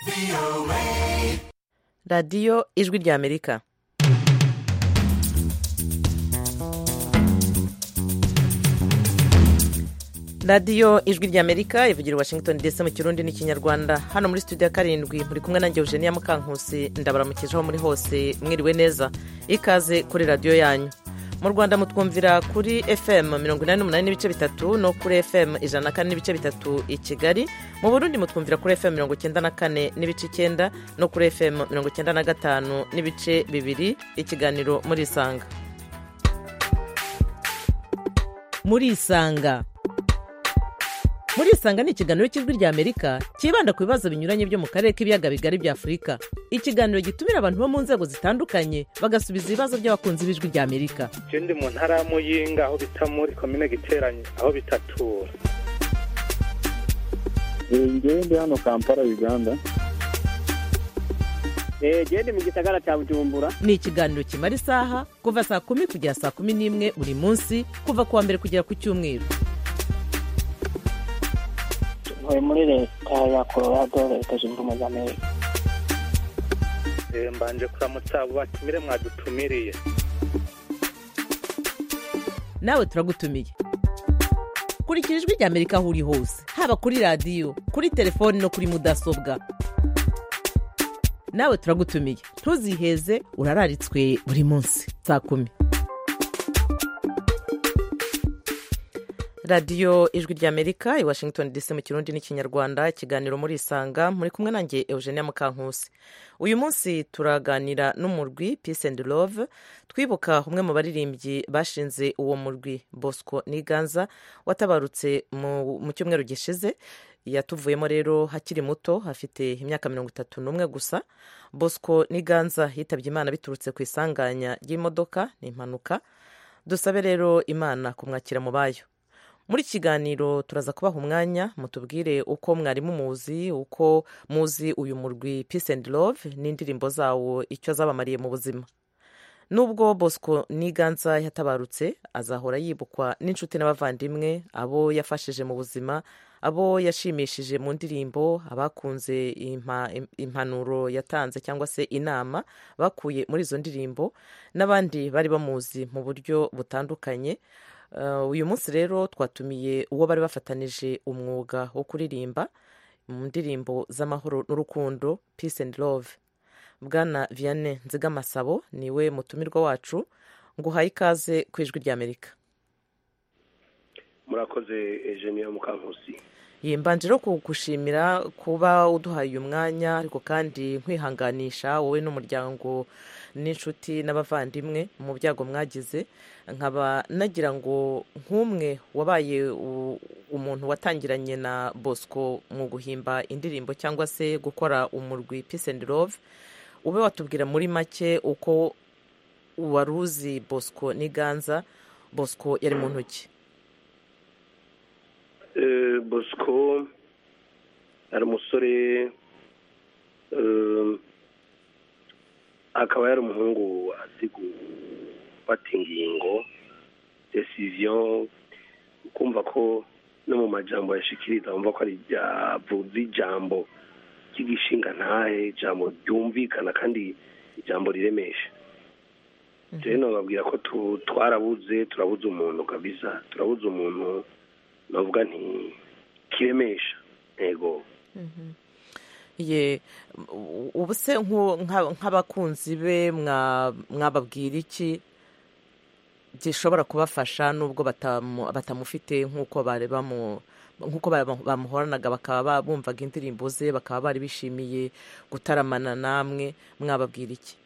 radiyo ijwi ry'amerika. radiyo ijwi ry'amerika ivugira Washington DC mu kirundi n'ikinyarwanda. Hano muri studio ya karindwi muri kumwe nanjye Eugenia Mukankusi, ndabaramukijeho muri hose mwiriwe neza. Ikaze kuri radiyo yanyu. Mu Rwanda mutwumvira kuri FM 88 n'ibice bitatu no kuri FM 104 n'ibice bitatu i Kigali. Mu Burundi mutwumvira kuri FM 94 n'ibice 9 no kuri FM 95 n'ibice bibiri. Ikiganiro muri Isanga. Muri Isanga ni ikiganiro cy'ijwi ry'Amerika kibanda ku bibazo binyuranye byo mu karere k'ibiyaga bigari bya Afurika. Ikiganiro gitumira abantu bo mu nzego zitandukanye bagasubiza ibibazo by'abakunzi b'ijwi ry'Amerika. Je ndi mu ntara ya Muyinga aho bita muri commune Giteranye aho bitatura. Ngewe ndi hano Kampala Uganda. Gende mu gisagara cya Bujumbura. Ni ikiganiro kimara isaha kuva saa 10 kugera saa 11 buri munsi kuva kuwa mbere kugera ku cyumweru. Muri leta ya Colorado, leta zunze ubumwe za Amerika. Mbanje kuramutsa batumire mwadutumiriye. Nawe turagutumiye. Kurikira ijwi ry'Amerika aho uri hose, haba kuri radiyo, kuri telefoni no kuri mudasobwa. Nawe turagutumiye. Ntuziheze, urararitswe buri munsi saa 10. radiyo ijwi ry'Amerika i Washington DC mu kirundi n'ikinyarwanda. Ikiganiro muri Isanga, muri kumwe nanjye Eugenia Mukankusi. Uyu munsi turaganira n'umurwi Peace and Love, twibuka umwe mu baririmbyi bashinze uwo murwi, Bosco Niganza, watabarutse mu cyumweru gishize. Yatuvuyemo rero hakiri muto, hafite imyaka 31 gusa. Bosco Niganza yitabye Imana biturutse ku isanganya ry'imodoka n'impanuka. Dusabe rero Imana kumwakira mu bayo. Muri kiganiro turaza kubaha umwanya mutubwire uko mwari muzi, uko muzi uyu murwi Peace and Love n'indirimbo zawo icyo zabamariye mu buzima. Nubwo Bosco Niganza yatabarutse, azahora yibukwa n'inshuti n'abavandimwe, abo yafashije mu buzima, abo yashimishije mu ndirimbo, abakunze impanuro yatanze cyangwa se inama bakuye muri izo ndirimbo, n'abandi bari bamuzi mu buryo butandukanye. Uyu munsi rero twatumiye uwo bari bafatanije umwuga wo kuririmba mu ndirimbo z'amahoro n'urukundo, Peace and Love. Bwana Vianney Nzigamasabo niwe mutumirwa wacu. Nguhaye ikaze ku ijwi ry'Amerika. Murakoze Eugenia Mukankusi. Mbanje rero kugushimira kuba uduhaye uyu mwanya, ariko kandi nkwihanganisha wowe n'umuryango n'inshuti n'abavandimwe mu byago mwagize. Nkaba nagira ngo nk'umwe wabaye umuntu watangiranye na Bosco mu guhimba indirimbo cyangwa se gukora umurwi Peace and Love, ube watubwira muri make uko waruzi Bosco Niganza. Bosco yari muntu ki? Bosco ari umusore, akaba yari umuhungu azi gufata ingingo, decision, kumva ko no mu majambo yashikiriza umva ko ari yavuze ijambo cy'igishinga ntahe, ijambo ryumvikana kandi ijambo riremesha. Rero babwira ko turabuze umuntu kabisa, turabuze umuntu navuga nti kiremesha. Yego. Ubuse nk'abakunzi be mwababwira iki gishobora kubafasha nubwo batamufite nk'uko bamuhoranaga, bakaba bumvaga indirimbo ze, bakaba bari bishimiye gutaramana namwe, mwababwira iki?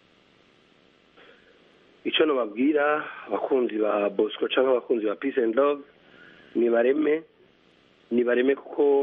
Icyo nababwira abakunzi ba Bosco cyangwa abakunzi ba Peace and Love, nibareme kuko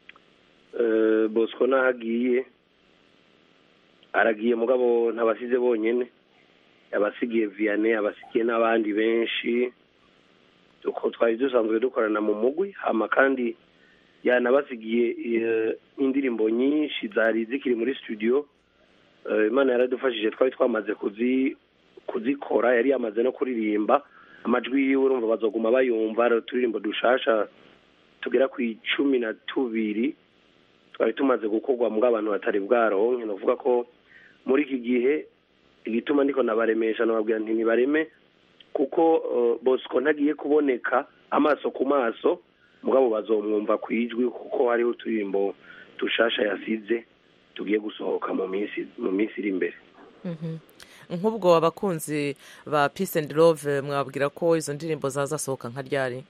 Bosco nahagiye aragiye, mugabo ntabasize bonyene, abasigiye Vianney, abasigiye n'abandi benshi, uko twari dusanzwe dukorana mu mugwi. Hama kandi yanabasigiye indirimbo nyinshi zari zikiri muri studio. Imana yaradufashije, twari twamaze kuzikora, yari yamaze no kuririmba. Amajwi yiwe urumva bazoguma bayumva, turirimbo dushasha tugera ku 12 twari tumaze gukorwa mu abantu batari bwaronke novuga ko muri iki gihe igituma ndiko nabaremesha nababwira nti nibareme kuko Bosco ntagiye kuboneka amaso ku maso mugabo bazomwumva kwijwi kuko hariho uturirimbo tushasha yasize tugiye gusohoka mu minsi iri imbere. Nk'ubwo abakunzi ba Peace and Love mwabwira ko izo ndirimbo zazasohoka nka ryari?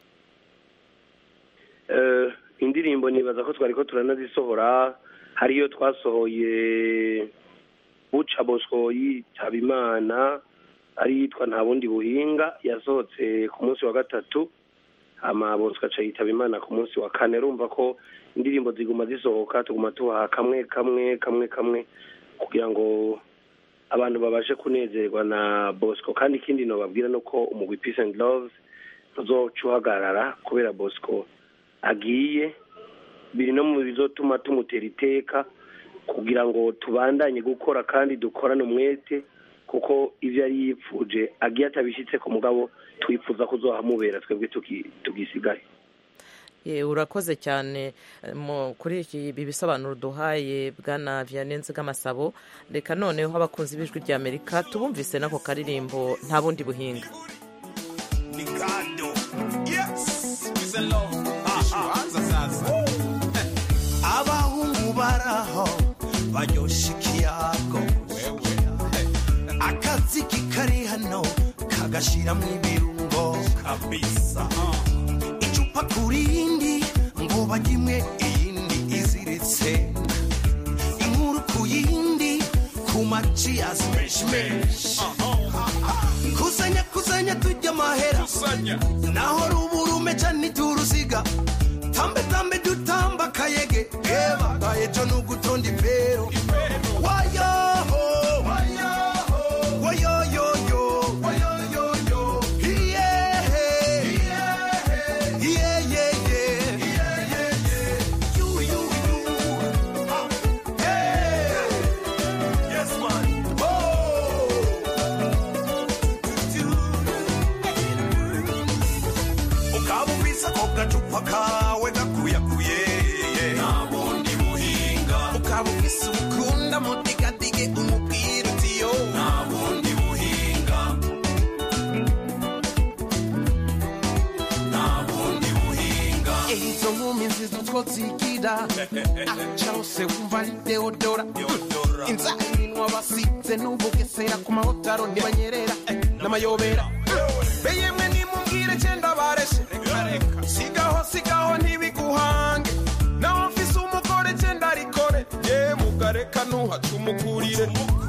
Indirimbo nibaza ko twari ko turanazisohora, hariyo twasohoye Buca Bosco Yitabimana ari yitwa nta bundi buhinga yasohotse ku munsi wa gatatu, ama Bosco aca Yitabimana ku munsi wa kane. Urumva ko indirimbo ziguma zisohoka tuguma tubaha kamwe kugira ngo abantu babashe kunezerwa na Bosco. Kandi ikindi no babwira nuko umugwi Peace and Love tuzocuhagarara kubera Bosco agiye, biri no mu bizotuma tumutera iteka kugira ngo tubandanye gukora kandi dukorane umwete, kuko ivyo yari yipfuje agiye atabishitse ku mugabo twifuza kuzohamubera twebwe tugisigaye. Urakoze cyane kuri iki bisobanuro duhaye bwana Vianney Nzigamasabo. Reka noneho abakunzi b'ijwi rya Amerika tubumvise nako karirimbo nta bundi buhinga. Abahungu baraho banyosha ikiyago, akaziki kari hano kagashira mu ibirungo kabisa, icupa kurindi ngo bagimwe iyindi iziritse, inkuru ku yindi ku maci ya smash kusanya tujya amahera naho ruburume cyane turusiga, tambe dutamba kayege eba kayejo nugutonda impero wayo kawe gakuyakuye nabundi buhinga, ukabufise ukunda mutigadige umubwira utiyo nabundi buhinga, nabundi buhinga. Izo nkumi nziza utwo zigira cyose wumva ari deodora, inzara iminwa basize n'ubugesera ku mahotaro ntibanyerera n'amayobera, beyemwe nimumbwire cyenda bareshe sigaho ntibiguhange, naho mfise umugore cyenda rikore ye mugareka ntuhaca umukurire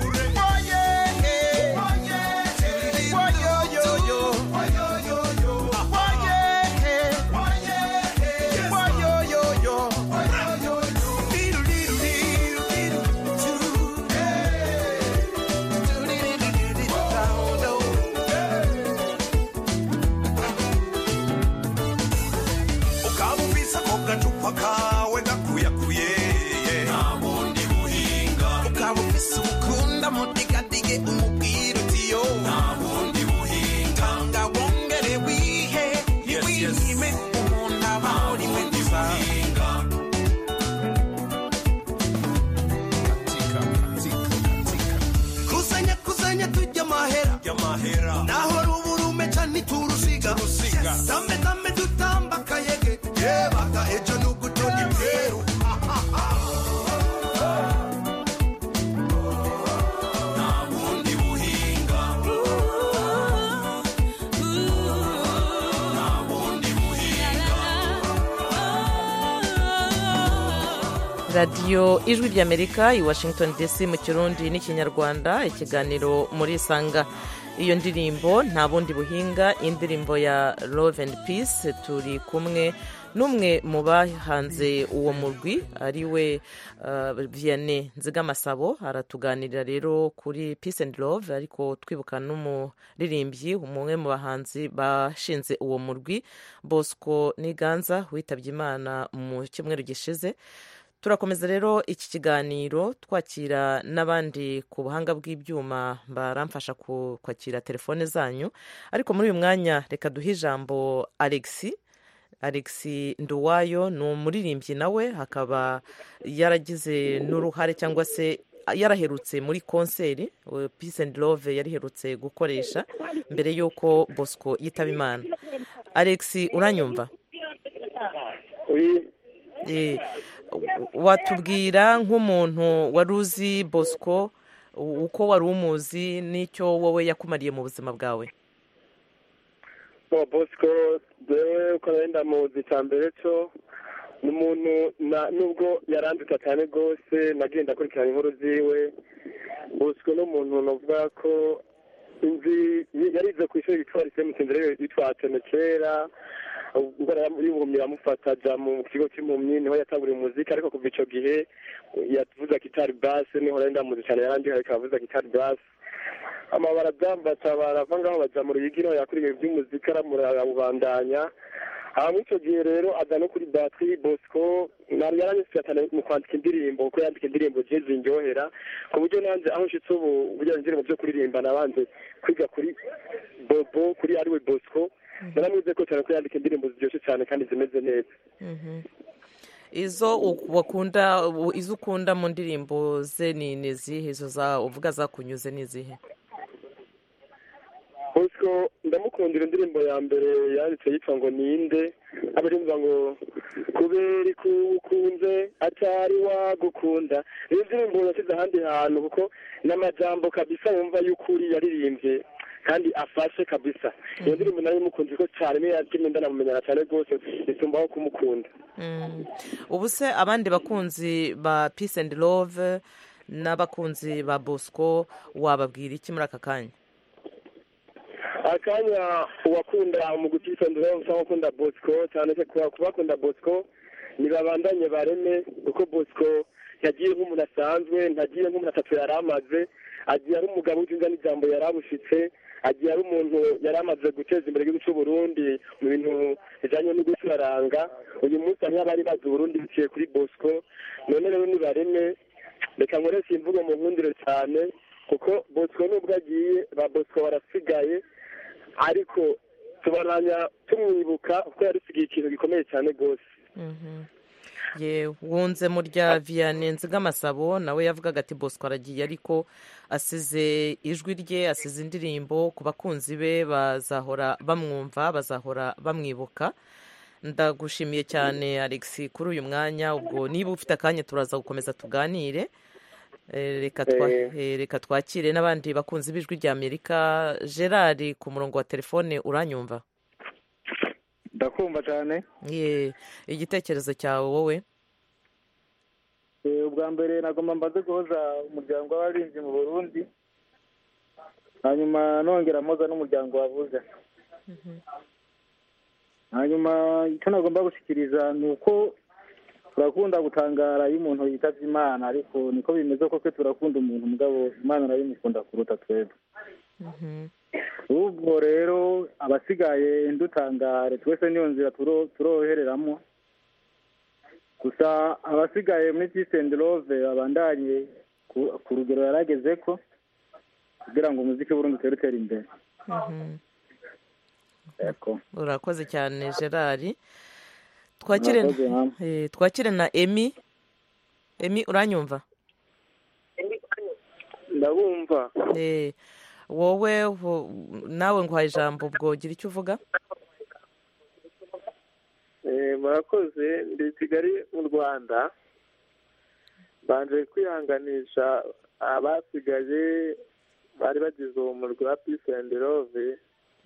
kawe gakuyakuye nabundi buhinga, ukabufise ukunda mutigadige umubwira utiyo nabundi buhinga, ngabongere wihe niwihime umuntu abahora imwe buhinga. Kusanya tujya amahera naho ruburume cyane turusiga, tambe dutamba kayege yebaga ejo nugutonda impero nabundi buhinga, nabundi buhinga. radiyo ijwi ry'Amerika i Washington DC mu Kirundi n'ikinyarwanda, ikiganiro muri Sanga. Iyo ndirimbo nta bundi buhinga, indirimbo ya Love and Peace. Turi kumwe n'umwe mu bahanze uwo murwi ariwe Vianney Nzigamasabo, aratuganirira rero kuri Peace and Love, ariko twibuka n'umuririmbyi umwe mu bahanzi bashinze uwo murwi Bosco Niganza witabye Imana mu cyumweru gishize. Turakomeza rero iki kiganiro twakira n'abandi ku buhanga bw'ibyuma baramfasha kwakira telefone zanyu, ariko muri uyu mwanya reka duhe ijambo Alexis Alex Nduwayo ni umuririmbyi nawe akaba yaragize n'uruhare cyangwa se yaraherutse muri konseri Peace and Love yariherutse gukoresha mbere y'uko Bosco yitaba Imana. Alex uranyumva? Watubwira nk'umuntu wari uzi Bosco uko wari umuzi n'icyo wowe yakumariye mu buzima bwawe? Bosco dewe uko wenda muzi cya mbere cyo ni umuntu nubwo yarandika cyane rwose nagenda akurikirana inkuru ziwe. Bosco ni umuntu navuga ko yarize ku ishuri yitwa Lycée Mutendere yitwa Atene kera ubwo y'ubuhumyi amufata ajya mu kigo cy'impumyi niho yatanguriye umuziki, ariko kuva icyo gihe yavuza gitari basse niho renda muzi cyane yarandika akavuza gitari basse amabara byambata barava ngaho bajya mu Ruyigi niho yakuriye iby'umuziki aramurabandanya. Muri icyo gihe rero aza no kuri batterie. Bosco yaranyuze cyane mu kwandika indirimbo kuko yandika indirimbo zinjyohera ku buryo nanjye aho nshitse ubu burya indirimbo byo kuririmba nabanze kwiga kuri Bobo kuri ariwe Bosco naramwize ko cyane ko yandika indirimbo ziryoshye cyane kandi zimeze neza. Izo ukunda mu ndirimbo ze ni zihe? Izo uvuga zakunyuze ni zihe? Bosco ndamukundira indirimbo ya mbere yanditse yitwa ngo ninde, abarimba ngo kubera ikukunze atari wagukunda. Iyo ndirimbo yashyize ahandi hantu kuko n'amajambo kabisa wumva y'ukuri yaririmbye kandi afashe kabisa. Iyo ndirimbo nayo mukunze ko cyane niyo yatumye ndanamumenyana cyane rwose bitumbaho kumukunda. Ubu se abandi bakunzi ba Peace and Love n'abakunzi ba Bosco wababwira iki muri aka kanya? Akanya uwakunda mu Peace and Love cyangwa ukunda Bosco cyane se kubakunda Bosco nibabandanye bareme kuko Bosco yagiye nk'umuntu asanzwe, ntagiye nk'umuntu atatu yaramaze, agiye ari umugabo uzinza n'ijambo yarabushitse, agiye ari umuntu yaramaze guteza imbere igihugu cy'u Burundi mu bintu bijanye no gucuraranga. Uyu munsi ari abari bazi Burundi biciye kuri Bosco. None rero nibareme reka nkoresha imvugo mu nkundiro cyane kuko Bosco nubwo agiye ba Bosco barasigaye, ariko tubaranya tumwibuka kuko yarisigiye ikintu gikomeye cyane rwose. Wunze mu rya Vianney Nzigamasabo nawe yavugaga ati Bosco aragiye ariko asize ijwi rye, asize indirimbo ku bakunzi be bazahora bamwumva, bazahora bamwibuka. Ndagushimiye cyane Alex kuri uyu mwanya. Ubwo niba ufite akanya turaza gukomeza tuganire. Reka twakire n'abandi bakunzi b'ijwi rya Amerika. Gerard ku murongo wa telefone uranyumva? Ndakumva cyane. Igitekerezo cyawe wowe? Ubwa mbere nagomba mbaze guhoza umuryango w'abarinzi mu Burundi, hanyuma nongera mpoza n'umuryango wavuze. Hanyuma icyo nagomba gushyikiriza ni uko turakunda gutangara iyo umuntu yitavye Imana, ariko niko bimeze koko turakunda umuntu mugabo Imana nayo imukunda kuruta twebwe. Ubwo rero abasigaye ndutangare twese niyo nzira turohereramo, gusa abasigaye muri Peace and Love babandanye ku rugero yarageze ko kugira ngo umuziki w'Uburundi utere imbere. Urakoze cyane Gerard. Twakire na Emi. Emi uranyumva? Ndabumva. Wowe nawe nguhaye ijambo, ubwo gira icyo uvuga. Murakoze. Ndi Kigali mu Rwanda, banje kwihanganisha abasigaye bari bagize uwo murwi wa Peace and Love.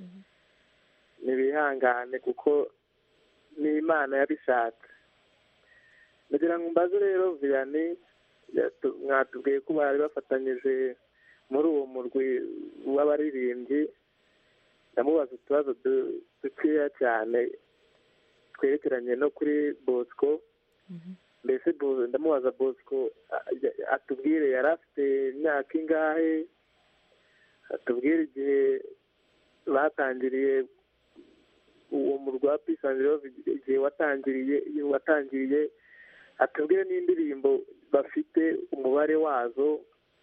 Nibihangane kuko ni Imana yabishatse. Ndagira ngo mbaze rero Vianney, mwatubwiye ko bari bafatanyije muri uwo murwi w'abaririmbyi. Ndamubaza utubazo dukeya cyane twerekeranye no kuri Bosco. Mbese ndamubaza Bosco atubwire yari afite imyaka ingahe, atubwire igihe batangiriye uwo murwi wa Peace and Love, igihe watangiriye, atubwire n'indirimbo bafite umubare wazo.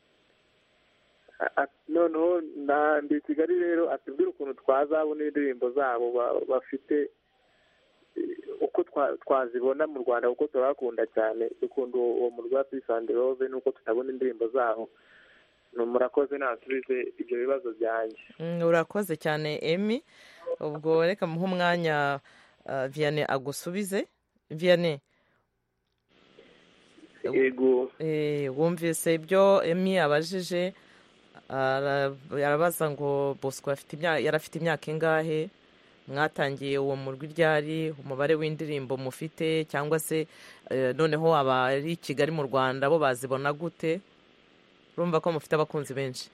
Noneho ndi Kigali rero atubwire ukuntu twazabona indirimbo zabo bafite uko twazibona mu Rwanda kuko turabakunda cyane dukunda uwo murwi wa Peace and Love nuko tutabona indirimbo zaho. Murakoze nasubize ibyo bibazo byanjye. Urakoze cyane Emi. Ubwo reka muhe umwanya Vianney agusubize. Vianney, yego wumvise ibyo Emi abajije, arabaza ngo Bosco yarafite imyaka ingahe, mwatangiye uwo murwi ryari, umubare w'indirimbo mufite, cyangwa se noneho abari i Kigali mu Rwanda bo bazibona gute? Urumva ko mufite abakunzi benshi.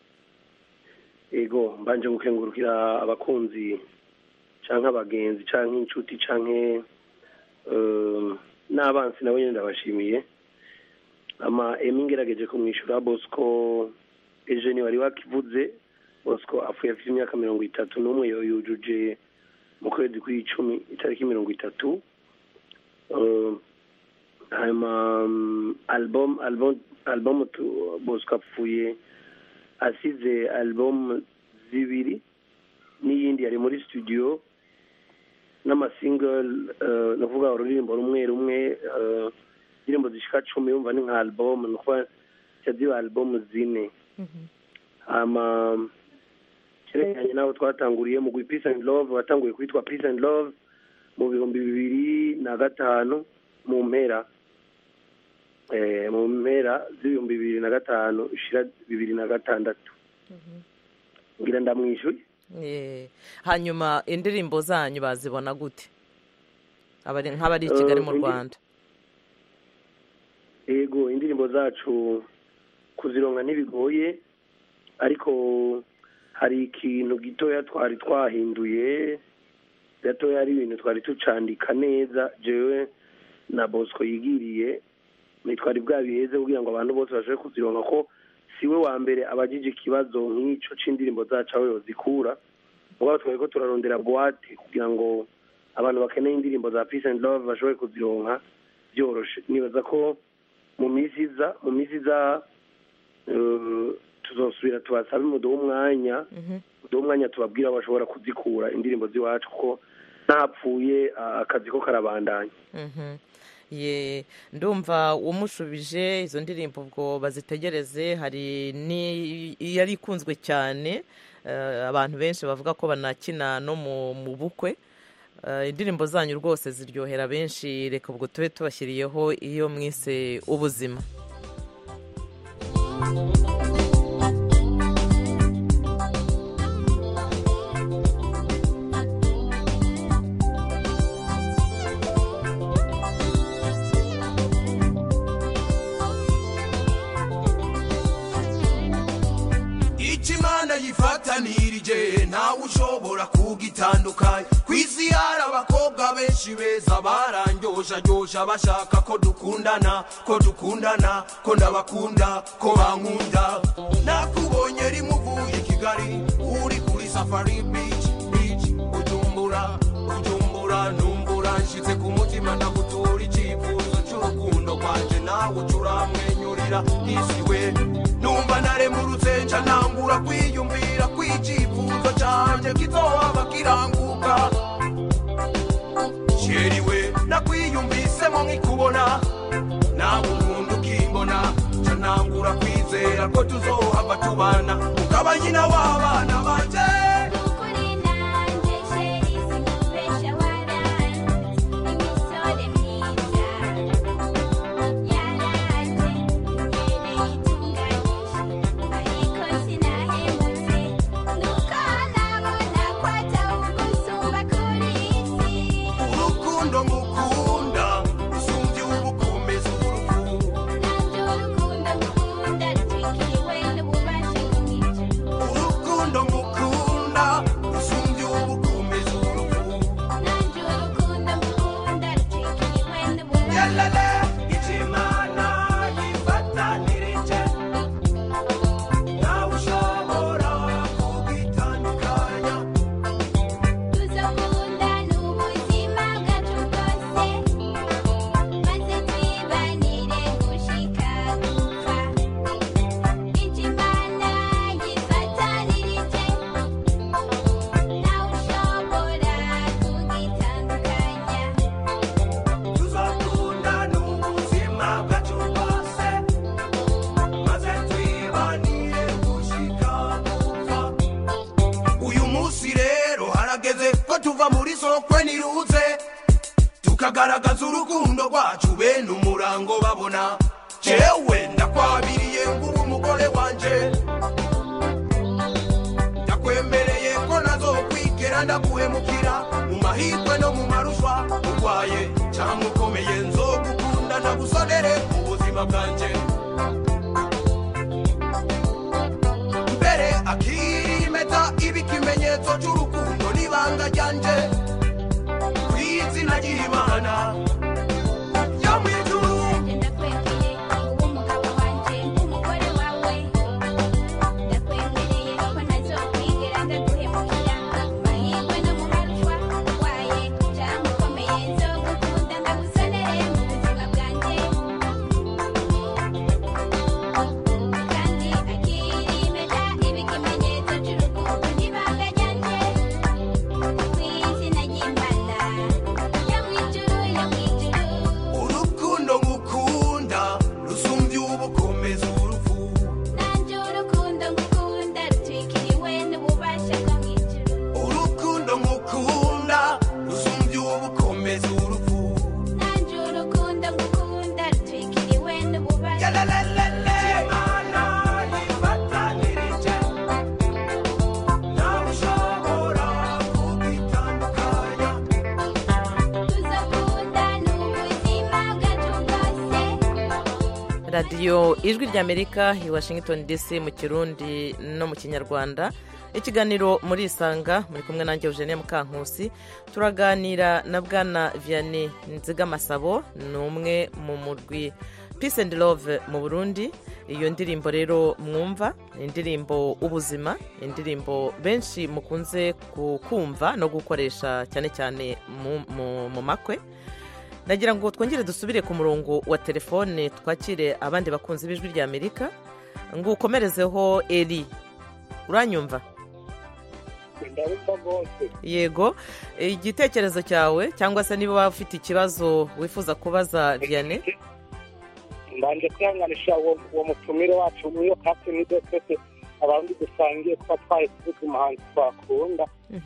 Yego, mbanje gukengurukira abakunzi canke abagenzi canke inshuti canke n'abansi nabo nyene ndabashimiye. Emi ngerageje kumwishura Bosco Eugenie wari wakivuze. Bosco afuye afite imyaka 31 yujuje mu kwezi kw'icumi itariki 30. Album Bosco apfuye asize album zibiri n'iyindi yari muri studio n'amasingle, navuga ururimbo rumwe indirimbo zishika 10 yumva ni nka album, nuko cyaziwe album zine. Cyerekanye naho twatanguriye mu Peace and Love, watanguye kwitwa Peace and Love mu 2005 mu mpera z'2005 ishira 2006. Ngira ndamwishuye. Hanyuma indirimbo zanyu bazibona gute nk'abari i Kigali mu Rwanda? Yego, indirimbo zacu kuzironka ntibigoye, ariko hari ikintu gitoya twari twahinduye, gatoya ari ibintu twari tucandika neza jewe na Bosco yigiriye, nitwari bwabiheze kugira ngo abantu bose bashobore kuzironka ko siwe wa mbere abajije ikibazo nk'ico c'indirimbo zacu aho yozikura. Ubwo twari ko turarondera boîte kugira ngo abantu bakeneye indirimbo za Peace and Love bashobore kuzironka byoroshe. Nibaza ko mu minsi iza tuzosubira tubasabe muduhe umwanya tubabwira bashobora kuzikura indirimbo ziwacu ko ntapfuye akazi ko karabandanya. Ndumva umushubije izo ndirimbo ubwo bazitegereze. Hari yari ikunzwe cyane, abantu benshi bavuga ko banakina no mu bukwe. Indirimbo zanyu rwose ziryohera benshi, reka ubwo tube tubashyiriyeho iyo mwise ubuzima. yifatanirije ntawe ushobora kugitandukanya kwisi hari abakobwa benshi beza barangyosha bashaka ko dukundana ko ndabakunda ko bankunda. Nakubonye rimuvuye Kigali uri kuri Safari Beach Bujumbura numbura nshitse ku mutima ndagutura icyifuzo cy'urukundo kwanje nawe ucuramwenyurira isiwe numva naremurutse nca ntangura kwiyumvira kw'icyifuzo canje kizohava kiranguka. Sheriwe nakwiyumvisemo nkikubona nawe unkunda ukimbona nca ntangura kwizera ko tuzohava tubana ukaba nyina w'abana banje. kwe niruze tukagaragaza urukundo rwacu bene umurango babona jewe ndakwabiriye ngubu umugore wanje ndakwemereye ko nazokwigera ndaguhemukira mu mahirwe no mu marushwa urwaye cyangwa ukomeye nzogukunda ndagusonere mu buzima bwanje mbere akirimeta ibikimenyetso cy'urukundo n'ibanga ryanje kw'izina ry'Imana yo mw'ijuru radiyo ijwi ry'Amerika i Washington DC mu kirundi no mu kinyarwanda. Ikiganiro muri Isanga muri kumwe nanjye Eugenie Mukankusi. Turaganira na Bwana Vianney Nzigamasabo, ni umwe mu murwi Peace and Love mu Burundi. Iyo ndirimbo rero mwumva ni indirimbo ubuzima, indirimbo benshi mukunze kumva no gukoresha cyane cyane mu makwe. Nagira ngo twongere dusubire ku murongo wa telefone twakire abandi bakunzi b'ijwi ry'Amerika. Ngo ukomerezeho Eli. Uranyumva? Ndabumva rwose. Yego, igitekerezo cyawe cyangwa se niba ufite ikibazo wifuza kubaza Vianney. Mbanje kwihanganisha uwo mutumire wacu muri kati n'ibyo twese abandi dusangiye kuba twahise umuhanzi twakunda.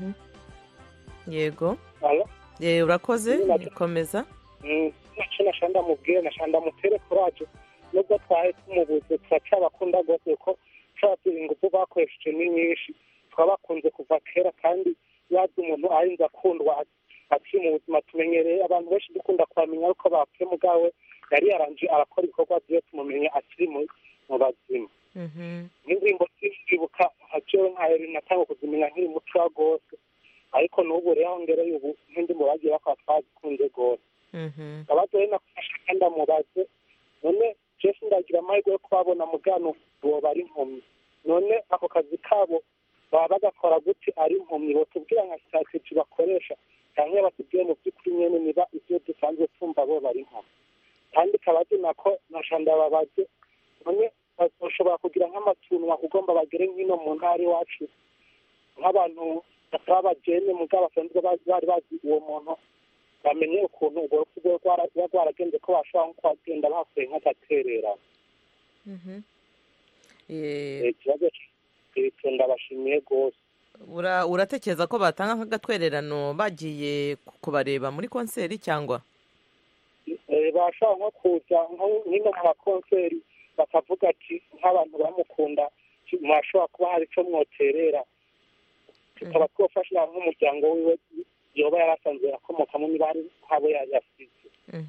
Yego. Alo? Urakoze, komeza. Nacyo nashanda mubwire nashanda mutere kuraje nubwo twahise umubuze turacabakunda rwose ko twagira ingufu bakoresheje ni nyinshi twabakunze kuva kera kandi yazi umuntu arinze akundwa ati mu buzima tumenyereye abantu benshi dukunda kwamenya uko bapfe mugawe yari yaranje arakora ibikorwa byo tumumenye akiri mu bazima n'indirimbo zibuka hajewe nkayo natanga kuzimenya nkiri muto rwose ariko n'ubu rero ngereye ubu nk'indi mu bagiye bakora twazikunze rwose abato rero nakufasha kandi amubaze none Jeff ndagira amahirwe yo kubabona mugano uwo bari impumyi none ako kazi kabo baba bagakora gute ari impumyi batubwira nka strategy bakoresha cyangwa batubwiye mu by'ukuri nyene niba ibyo dusanzwe tumva bo bari impumyi kandi kabazi nako nashanda babaze none bashobora kugira nk'amatunwa kugomba bagere nk'ino mu ntari wacu nk'abantu batabajene mugabo basanzwe bari bazi uwo muntu bamenye ukuntu ubwo rupfu rwe rwaragenze ko bashobora nko kwagenda bakuye nk'agaterera ikibazo ndabashimiye rwose. Uratekereza ko batanga nk'agatwererano bagiye kubareba muri konseri cyangwa bashobora nko kuza nk'ino mu makonseri bakavuga ati nk'abantu bamukunda mwashobora kuba hari icyo mwoterera tukaba twafasha nk'umuryango wiwe yoba yarasanzwe akomokamo niba hari nk'abo yasize.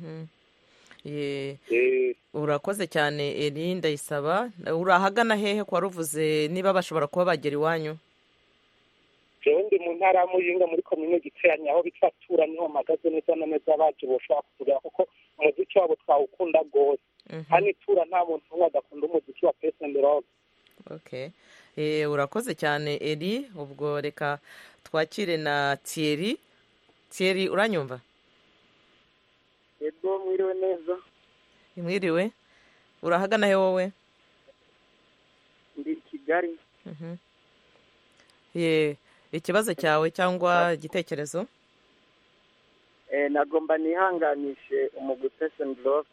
Urakoze cyane Eli Ndayisaba. Urahagana hehe kwa ruvuze niba bashobora kuba bagera iwanyu? Jewe ndi mu ntara ya Muyinga muri komine Giteranye aho bitwa Tura niho mpagaze neza na neza baje boshobora kutugera kuko umuziki wabo twawukunda rwose hano Tura nta muntu umwe adakunda umuziki wa Peace and Love. Okay. Urakoze cyane Eli. Ubwo reka twakire na Thierry. Thierry uranyumva? Yego mwiriwe neza. Mwiriwe. Urahagana he wowe? Ndi Kigali. Ikibazo cyawe cyangwa igitekerezo? Nagomba nihanganishe umugwi Peace and Love.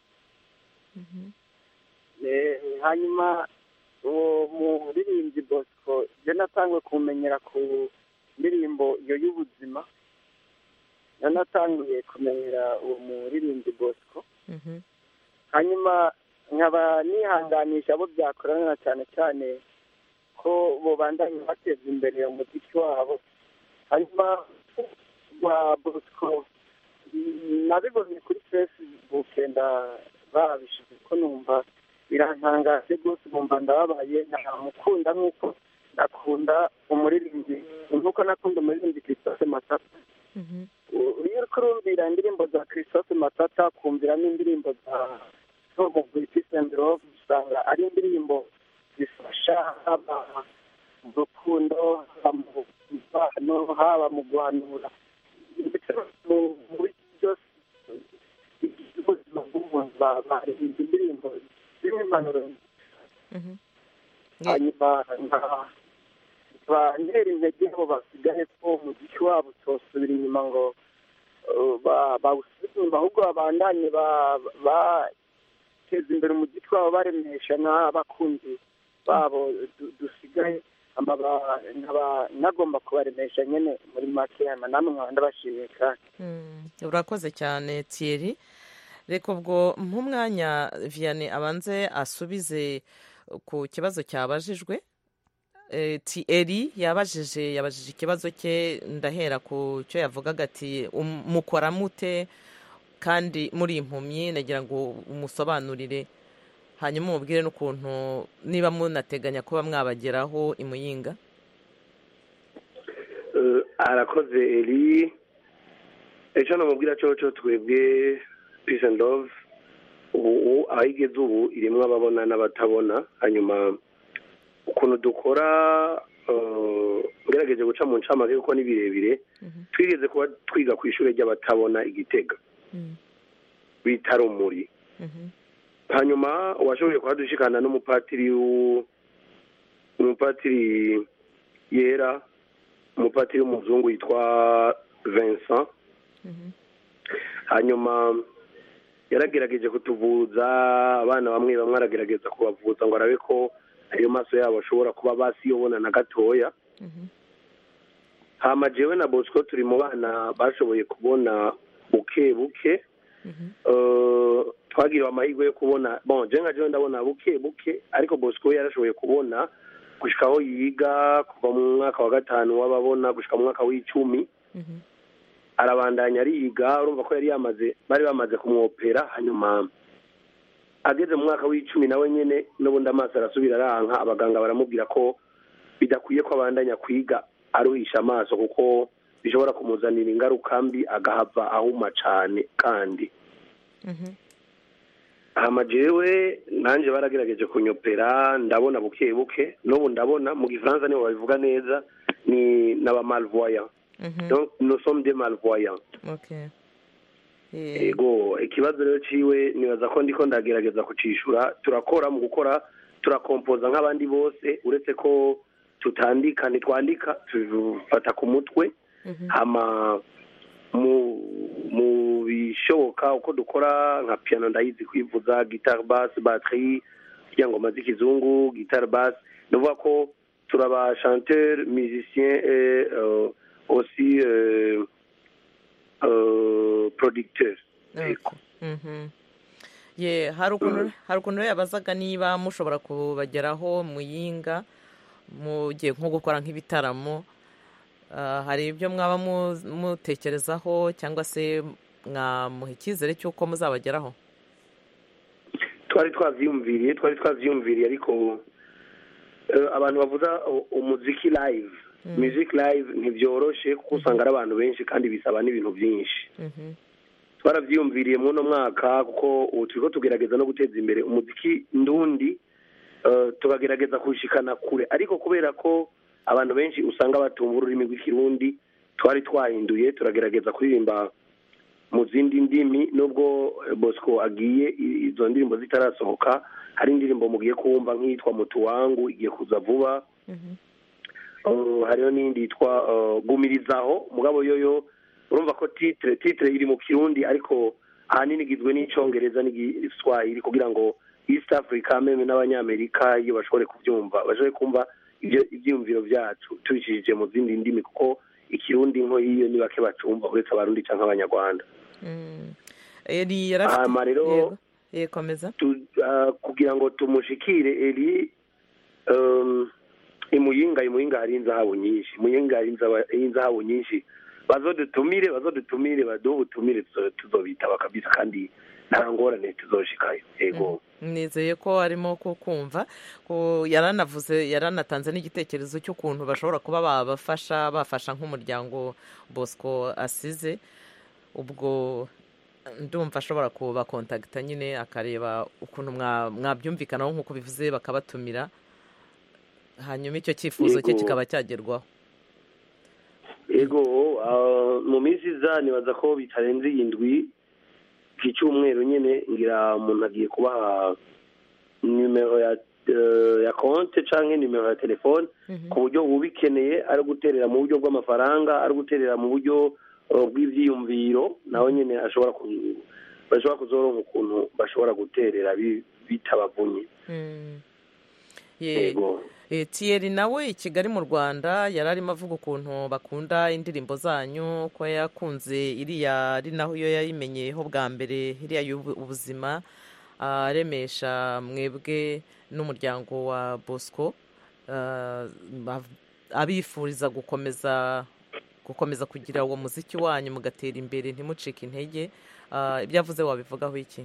Hanyuma uwo muririmbyi Bosco je natangwe kumenyera ku ndirimbo iyo y'ubuzima nanatanguye kumenyera uwo muririmbyi Bosco hanyuma nkaba nihanganisha abo byakorana cyane cyane ko bobandanye bateza imbere umuziki wabo hanyuma wa Bosco nabibonye kuri Facebook barabishyize ko numva birantangaje rwose numva ndababaye namukunda nk'uko nakunda umuririmbyi nk'uko nakunda umuririmbyi Christophe Matata iyo uri kurumvira indirimbo za Christophe Matata kumvira n'indirimbo za Peace and Love usanga ari indirimbo zifasha haba mu rukundo haba mu guhanura ndetse mu byose ubuzima bw'umuntu baririmba indirimbo zirimo impanuro hanyuma ntera intege aho basigaye ko umuziki wabo utosubira inyuma ngo bawusubize inyuma ahubwo babandanye bateza imbere umuziki wabo baremesha n'abakunzi babo dusigaye nagomba kubaremesha nyine muri make namwe nkaba ndabashimiye kandi urakoze cyane Thierry reka ubwo nk'umwanya Vianney abanze asubize ku kibazo cyabajijwe Thierry yabajije ikibazo cye ndahera ku cyo yavugaga ati mukora mute kandi muri impumyi nagira ngo umusobanurire hanyuma umubwire n'ukuntu niba munateganya kuba mwabageraho i Muyinga. Arakoze Eri icyo namubwira cyo twebwe Peace and Love ubu aho igeze ubu irimo ababona n'abatabona hanyuma ukuntu dukora ngerageje guca mu ncamake kuko ni birebire twigeze kuba twiga ku ishuri ry'abatabona i Gitega bita Rumuri hanyuma washoboye kuhadushikana n'umupatiri yera umupatiri w'umuzungu yitwa Vincent hanyuma yaragerageje kutuvuza abana bamwe aragerageza kubavuza ngo arabe ko ayo maso yabo ashobora kuba basiyobona na gatoya hama jewe na Bosco turi mu bana bashoboye kubona buke buke twagiriwe amahirwe yo kubona je nka jewe ndabona buke buke ariko Bosco yarashoboye kubona gushika aho yiga kuva mu mwaka wa 5 w'ababona gushika mu mwaka w'10 arabandanya ariga urumva ko bari bamaze kumwopera hanyuma ageze mu mwaka w'10 nawe nyene n'ubundi amaso arasubira aranka abaganga baramubwira ko bidakwiye ko abandanya kwiga aruhisha amaso kuko bishobora kumuzanira ingaruka mbi agahava ahuma cyane kandi jewe nanje baragerageje kunyopera ndabona buke buke n'ubu ndabona mu gifaransa niho babivuga neza ni n'aba malvoyants donc nous sommes des malvoyants. Ego ikibazo rero ciwe nibaza ko ndiko ndagerageza kucishura turakora mu gukora turakompoza nk'abandi bose uretse ko tutandika ntitwandika tufata ku mutwe hama mu bishoboka uko dukora nka piano ndayizi kwivuza guitar bass batterie kugira ngo maze ikizungu guitar bass nuvuga ko turaba chanteur musicien et aussi producteur. hari ukuntu yabazaga niba mushobora kubageraho Muyinga mugiye nko gukora nk'ibitaramo hari ibyo mwaba mutekerezaho cyangwa se mwamuha icyizere cy'uko muzabageraho? twari twavyumviriye ariko abantu bavuza umuziki live music live ntibyoroshe kuko usanga ari abantu benshi kandi bisaba n'ibintu byinshi twaravyumviriye mu no mwaka kuko ubu turiko tugerageza no guteza imbere umuziki ndundi tukagerageza kushikana kure ariko kubera ko abantu benshi usanga batumva ururimi rw'ikirundi twari twahinduye turagerageza kuririmba mu zindi ndimi nubwo Bosco agiye izo ndirimbo zitarasohoka hari indirimbo mugiye kumva nk'iyitwa Mutu wangu igiye kuza vuba hariyo n'indi yitwa Gumirizaho mugabo yoyo urumva ko titre iri mu kirundi ariko ahanini igizwe n'icongereza n'igiswahili kugira ngo East Africa meme n'abanyamerika iyo bashobore kubyumva bashobore kumva ibyiyumviro byacu tubishije mu zindi ndimi kuko ikirundi nko iyo ni bake bacumva uretse abarundi cyangwa abanyarwanda. hama rero komeza kugira ngo tumushikire Eli imuyinga hari inzahabu nyinshi bazodutumire baduhe ubutumire tuzobitaba kabisa kandi nta ngorane tuzoshikayo. Yego nizeye ko arimo kukumva ko yaranatanze n'igitekerezo cy'ukuntu bashobora kuba bafasha nk'umuryango Bosco asize. Ubwo ndumva ashobora kubakontagita nyine akareba ukuntu mwabyumvikanaho nk'uko bivuze bakabatumira hanyuma icyo cyifuzo cye kikaba cyagerwaho. Yego mu minsi iza nibaza ko bitarenze indwi cy'umweru nyine ngira umuntu agiye kubaha nimero ya konti cyangwa nimero ya telefone ku buryo ubikeneye ari guterera mu buryo bw'amafaranga ari guterera mu buryo bw'ibyiyumviro nawe nyine bashobora kuzoronka ukuntu bashobora guterera bitabavunye. Yego Thierry nawe i Kigali mu Rwanda yari arimo avuga ukuntu bakunda indirimbo zanyu ko yakunze iriya ari naho iyo yayimenyeyeho bwa mbere iriya y'ubuzima aremesha mwebwe n'umuryango wa Bosco abifuriza gukomeza kugira uwo muziki wanyu mugatera imbere ntimucike intege. Ibyo avuze wabivugaho iki?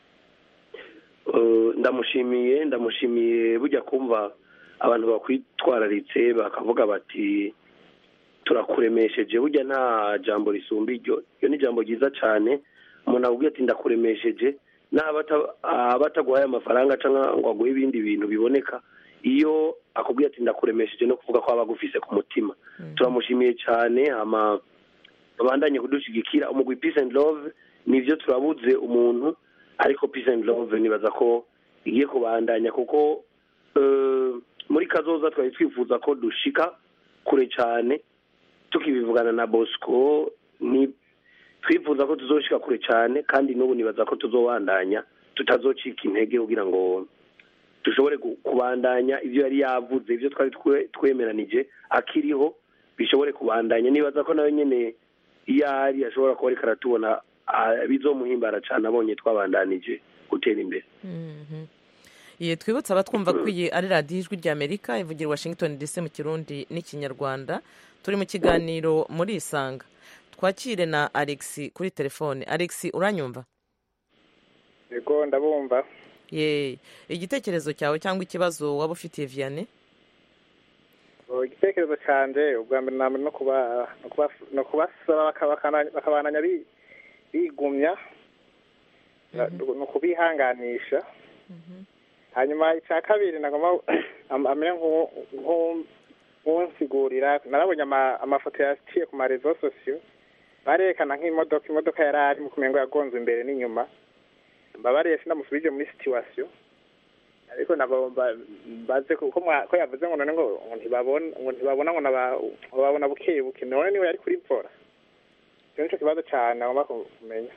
ndamushimiye bujya kumva abantu bakwitwararitse bakavuga bati turakuremesheje burya nta jambo risumba iryo ni jambo ryiza cyane. Umuntu akubwira ati ndakuremesheje abataguhaye amafaranga cyangwa ngo aguhe ibindi bintu biboneka, iyo akubwira ati ndakuremesheje no kuvuga ko aba agufise ku mutima. Turamushimiye cyane babandanye kudushigikira. Umugwi Peace and Love nivyo turabuze umuntu, ariko Peace and Love nibaza ko igiye kubandanya kuko muri kazoza twari twifuza ko dushika kure cyane tukibivugana na Bosco, ni twifuza ko tuzoshika kure cyane kandi n'ubu nibaza ko tuzobandanya tutazocika intege kugira ngo dushobore kubandanya ibyo yari yavuze, ibyo twari twemeranije akiriho bishobore kubandanya. Nibaza ko nawe nyene iyari ashobora kuba ariko aratubona bizomuhimbara cyane abonye twabandanije gutera imbere. Twibutsa abatwumva ko iyi ari radiyo ijwi ry'Amerika ivugira Washington DC mu Kirundi n'Ikinyarwanda. Turi mu kiganiro muri Isanga. Twakire na Alex kuri telefone. Alex uranyumva? Yego ndabumva. Igitekerezo cyawe cyangwa ikibazo waba ufitiye Vianney? Igitekerezo cyanje ubwa mbere namwe no kubasaba bakabananya bigumya no kubihanganisha. Hanyuma icya kabiri nagomba amenya nk'unsigurira, narabonye amafoto yaciye ku marezo sosiyo barerekana imodoka yari ari mu kumengo yagonze imbere n'inyuma. Mbabariye sinamusubije muri situation, ariko nagomba baze ko yavuze ngo none ngo ntibabona ngo babona buke none niwe yari kuri vora. Nicyo kibazo cyane nagomba kumenya.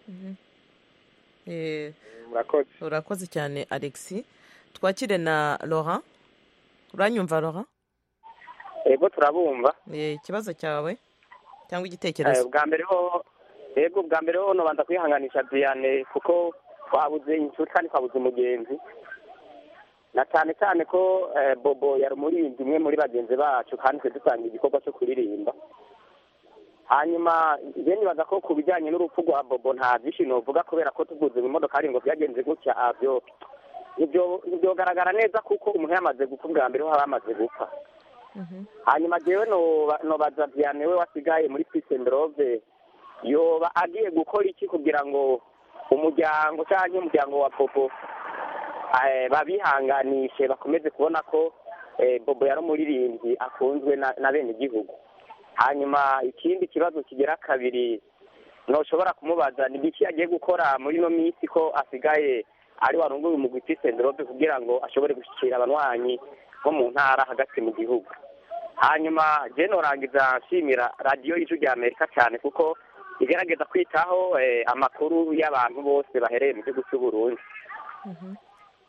Urakoze cyane Alex. Twakire na Laurent. Uranyumva Laurent? Yego turabumva. Ikibazo cyawe cyangwa igitekerezo? Bwa mbere ho no banza kwihanganisha Diane kuko twabuze inshuti kandi twabuze umugenzi, na cyane ko Bobo yari umuririmbyi umwe muri bagenzi bacu kandi twe dutanga igikorwa cyo kuririmba. Hanyuma je nibaza ko ku bijyanye n'urupfu rwa Bobo nta byinshi novuga kubera ko tuguze mu modoka ari ngo byagenze gutya ibyo garagara neza kuko umuntu yamaze gupfa bwa mbere ho abamaze gupfa. Hanyuma jewe no baza Diane we wasigaye muri Peace and Love yoba agiye gukora iki kugira ngo umuryango cyangwa umuryango wa Bobo babihanganishe bakomeze kubona ko Bobo yari umuririmbyi akunzwe na bene igihugu. Hanyuma ikindi kibazo kigera kabiri ntushobora kumubaza ni iki yagiye gukora muri no minsi ko asigaye ari warunguye umugwi Peace and Love kugira ngo ashobore gushyikira abanywanyi bo mu ntara hagati mu gihugu. Hanyuma je norangiza nshimira radiyo y'ijwi ry'Amerika cyane kuko igerageza kwitaho amakuru y'abantu bose bahereye mu gihugu cy'u Burundi.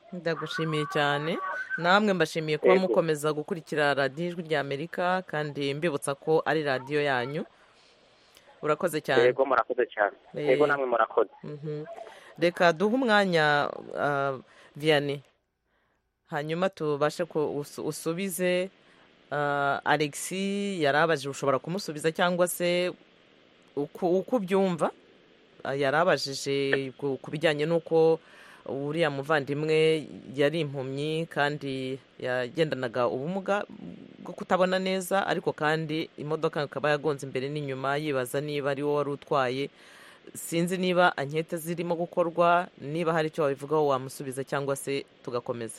ndagushimiye cyane, namwe mbashimiye kuba mukomeza gukurikira radiyo ijwi rya Amerika, kandi mbibutsa ko ari radiyo yanyu. Urakoze cyane. Yego murakoze cyane. Yego namwe murakoze. Reka duhe umwanya Vianney, hanyuma tubashe usubize. Alexis yarabajije, ushobora kumusubiza cyangwa se uko ubyumva. Yarabajije ku bijyanye n'uko uriya muvandimwe yari impumyi kandi yagendanaga ubumuga bwo kutabona neza, ariko kandi imodoka ikaba yagonze imbere n'inyuma, yibaza niba ari wowe wari utwaye. Sinzi niba ankete zirimo gukorwa, niba hari icyo wabivugaho wamusubiza cyangwa se tugakomeza.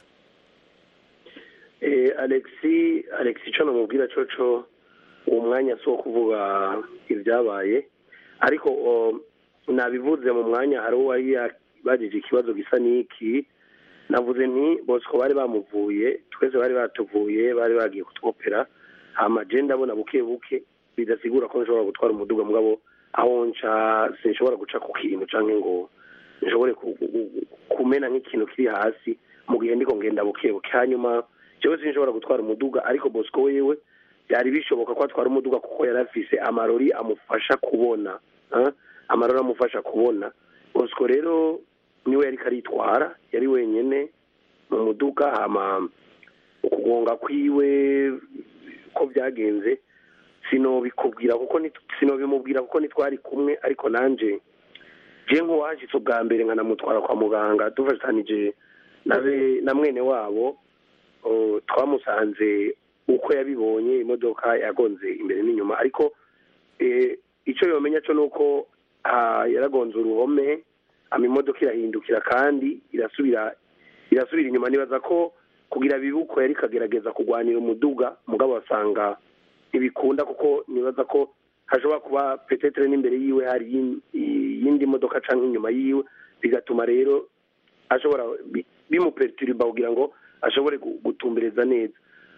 Alexis icyo namubwira cyo uwo mwanya si uwo kuvuga ibyabaye, ariko nabivuze mu mwanya hari uwo bagije ikibazo gisa n'iki. Navuze nti Bosco bari bamuvuye, twese bari batuvuye, bari bagiye kutwopera. Je ndabona buke buke, bidasigura ko nshobora gutwara umuduga mugabo aho nca sinshobora guca ku kintu canke ngo nshobore kumena nk'ikintu kiri hasi mu gihe ndiko ngenda buke buke. Hanyuma jewe sinshobora gutwara umuduga, ariko Bosco wewe byari bishoboka ko atwara umuduga kuko yari afise amarori amufasha kubona. Amarori amufasha kubona. Bosco rero niwe yari karitwara, yari wenyene mu muduga. Hama ukugonga kwiwe ko byagenze sinobimubwira kuko nitwari kumwe, ariko nanje je nk'uwashitse ubwa mbere nkanamutwara kwa muganga dufatanije na mwene wabo, twamusanze uko yabibonye imodoka yagonze imbere n'inyuma. Ariko icyo yomenya cyo nuko yaragonze uruhome, imodoka irahindukira kandi irasubira inyuma. Nibaza ko kugira bibuko yari kagerageza kugwanira umuduga, mugabo basanga ntibikunda, kuko nibaza ko hashobora kuba petetre n'imbere yiwe hari yindi modoka canke inyuma yiwe, bigatuma rero ashobora bimuperturba kugira ngo ashobore gutumbereza neza.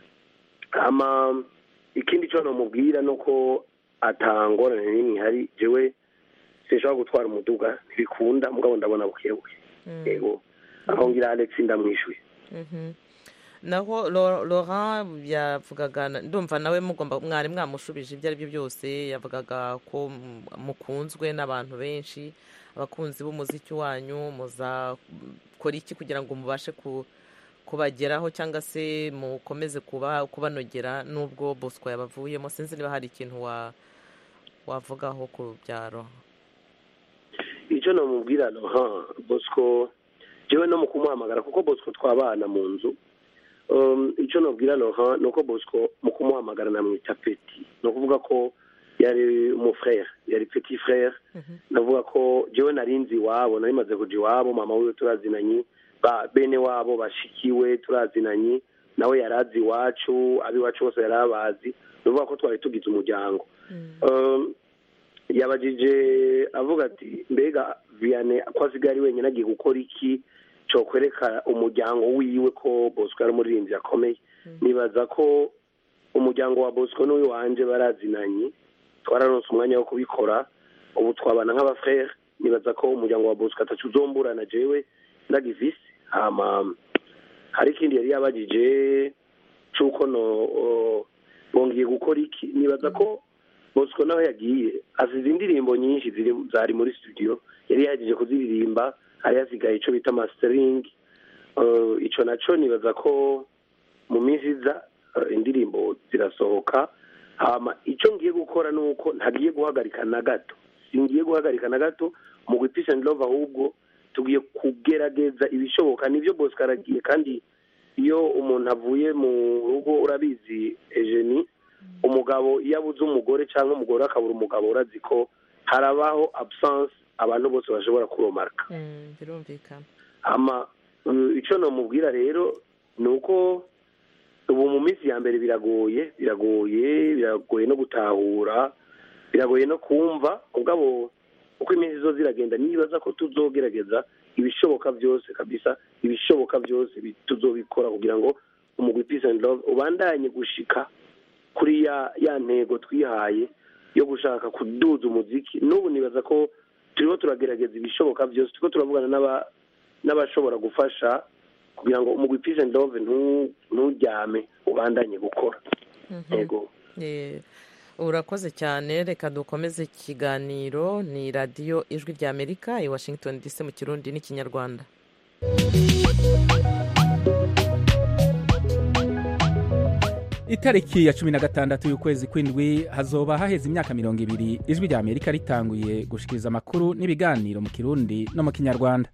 Ikindi cyo nomubwira nuko atangorane n'imwe hari. Jewe sinshobora gutwara umuduga, ntibikunda, mugabo ndabona bukebuke. Yego aho ngira Alex ndamwishuye. Naho Laurent yavugaga, ndumva nawe mwari mwamushubije ibyo ari byo byose. Yavugaga ko mukunzwe n'abantu benshi, abakunzi b'umuziki wanyu. Muzakora iki kugira ngo mubashe kubageraho cyangwa se mukomeze kubanogera nubwo Bosco yabavuyemo? Sinzi niba hari ikintu wavugaho ku byaro. Icyo namubwira Bosco, jewe no mu kumuhamagara, kuko Bosco twabana mu nzu. Icyo nabwira Laurent nuko Bosco mu kumuhamagara namwita Petit, no kuvuga ko yari umufrère, yari petit frère. Navuga ko jewe narinzi iwabo, nari maze kuja iwabo, mama wiwe turazinanye, bene wabo bashikiwe turazinanye, nawe yarazi iwacu, abiwacu bose yarabazi. Navuga ko twari tugize umuryango. Yabajije avuga ati mbega Vianney ko asigari wenyine agiye gukora iki cyo kwereka umuryango wiwe ko Bosco ari umuririmbyi akomeye. Nibaza ko umuryango wa Bosco n'uyu wanje barazinanye, twararonse umwanya wo kubikora, ubu twabana nk'abafrère. Nibaza ko umuryango wa Bosco atacuzomburana jewe ndagivise. Hari ikindi yari yabajije cyuko bongiye gukora iki. Nibaza ko Bosco nawe yagiye asize indirimbo nyinshi zari muri studio, yari yagiye kuziririmba, hari hasigaye icyo bita mastering. Icyo nacyo nibaza ko mu minsi iza indirimbo zirasohoka. Icyo ngiye gukora ni uko ntagiye guhagarika na gato, singiye guhagarika na gato mu Peace and Love, ahubwo tugiye kugerageza ibishoboka. Nibyo Bosco aragiye, kandi iyo umuntu avuye mu rugo urabizi Eugenie, umugabo iyo abuze umugore cyangwa umugore akabura umugabo, urazi ko harabaho absence abantu bose bashobora kuromarka. Birumvikana. Icyo namubwira rero ni uko ubu mu minsi ya mbere biragoye no gutahura, biragoye no kumva. Ubwo uko iminsi zo ziragenda, nibaza ko tuzogerageza ibishoboka byose kabisa, ibishoboka byose tuzobikora kugira ngo umugwi Peace and Love ubandanye gushika kuri ya ntego twihaye yo gushaka kuduza umuziki. N'ubu nibaza ko turiho turagerageza ibishoboka byose, turiko turavugana n'abashobora gufasha kugira ngo umugwi Peace and Love nturyame ubandanye gukora. Yego. Urakoze cyane, reka dukomeze ikiganiro. Ni radiyo ijwi rya Amerika i Washington DC mu Kirundi n'Ikinyarwanda. Itariki ya 16 y'ukwezi kw'indwi hazoba haheze imyaka 20 ijwi rya Amerika ritanguye gushikiriza amakuru n'ibiganiro mu Kirundi no mu Kinyarwanda.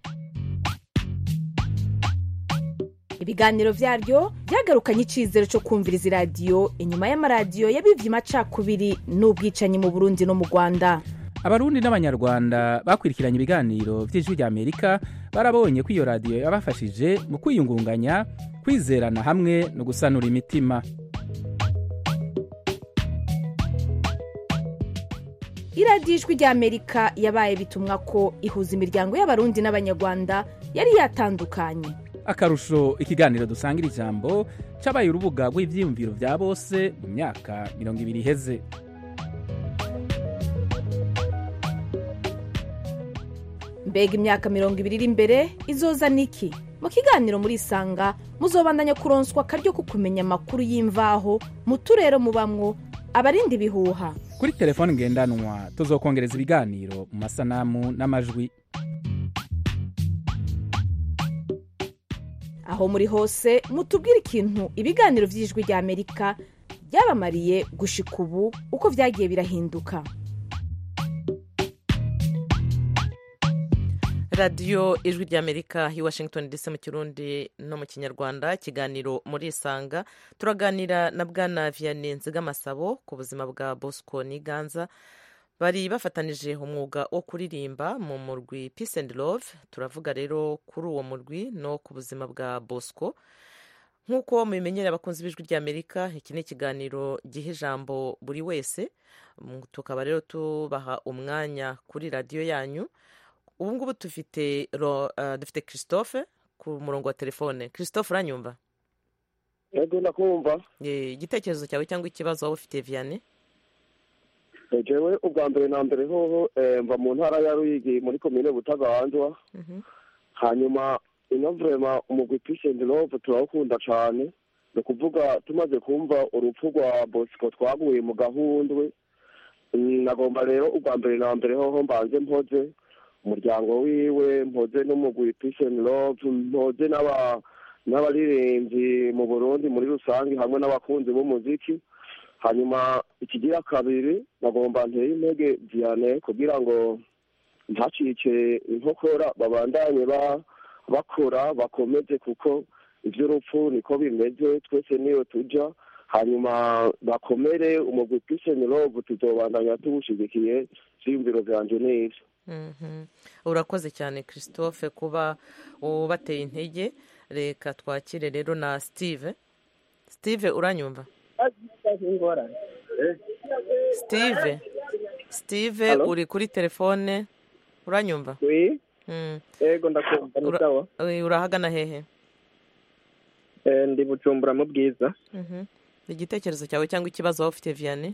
Ibiganiro vyaryo byagarukanye icizero cyo kumviriza radio inyuma y'amaradiyo yabivye amacakubiri n'ubwicanyi mu Burundi no mu Rwanda. Abarundi n'abanyarwanda bakwirikiranye ibiganiro vy'ijwi rya Amerika barabonye ko iyo radio yabafashije mu kwiyungunganya, kwizerana hamwe no gusanura imitima. Iradiyo ijwi rya Amerika yabaye bitumwa ko ihuza imiryango y'abarundi n'abanyarwanda yari yatandukanye. Akarusho ikiganiro dusangira ijambo cabaye urubuga rw'ivyiyumviro vya bose mu myaka 20 iheze. Mbega imyaka 20 iri imbere izoza niki? Mu kiganiro muri Isanga muzobandanya kuronswa akaryo ko kumenya amakuru y'imvaho mu turero mubamwo, abarinda ibihuha. Kuri telefone ngendanwa tuzokongereza ibiganiro mu masanamu n'amajwi. Aho muri hose mutubwire ikintu ibiganiro vy'ijwi rya Amerika byabamariye gushika ubu uko vyagiye birahinduka. radiyo ijwi rya Amerika i Washington DC mu Kirundi no mu Kinyarwanda. Ikiganiro muri Isanga turaganira na Bwana Vianney Nzigamasabo ku buzima bwa Bosco Niganza, bari bafatanije umwuga wo kuririmba mu murwi Peace and Love. Turavuga rero kuri uwo murwi no ku buzima bwa Bosco. Nk'uko mubimenyera abakunzi b'ijwi rya Amerika, iki ni ikiganiro giha ijambo buri wese, tukaba rero tubaha umwanya kuri radiyo yanyu. Ubu ngubu dufite Christophe ku murongo wa telefone. Christophe, uranyumva? Yego ndakumva. Igitekerezo cyawe cyangwa ikibazo waba ufite Vianney? Jewe ubwa mbere na mbere hoho mva mu ntara ya Ruyigi muri komine Butaganzwa. Hanyuma ino vrema umugwi Peace and Love turawukunda cyane. No kuvuga tumaze kumva urupfu rwa Bosco twaguye mu gahundwe. Nagomba rero ubwa mbere na mbere hoho mbanze mpoze umuryango wiwe, mpoze n'umugwi Peace and Love, mpoze n'abaririmbyi mu Burundi muri rusange hamwe n'abakunzi b'umuziki. Hanyuma ikigira kabiri nagomba nteye intege Vianney kugira ngo ntacike inkokora, babandanye bakora bakomeze, kuko ivy'urupfu niko bimeze, twese niyo tuja. Hanyuma bakomere, umugwi Peace and Love tuzobandanya tuwushigikiye. Vyiyumviro vyanje nivyo. Urakoze cyane Christophe kuba ubateye intege. Reka twakire rero na Steve. Steve, uranyumva? Steve Hello? Uri kuri telefone, uranyumva? Yego ndakumva. Ni sawa? Urahagana hehe? Ndi Bujumbura mu Bwiza. Igitekerezo cyawe cyangwa ikibazo waba ufite Vianney?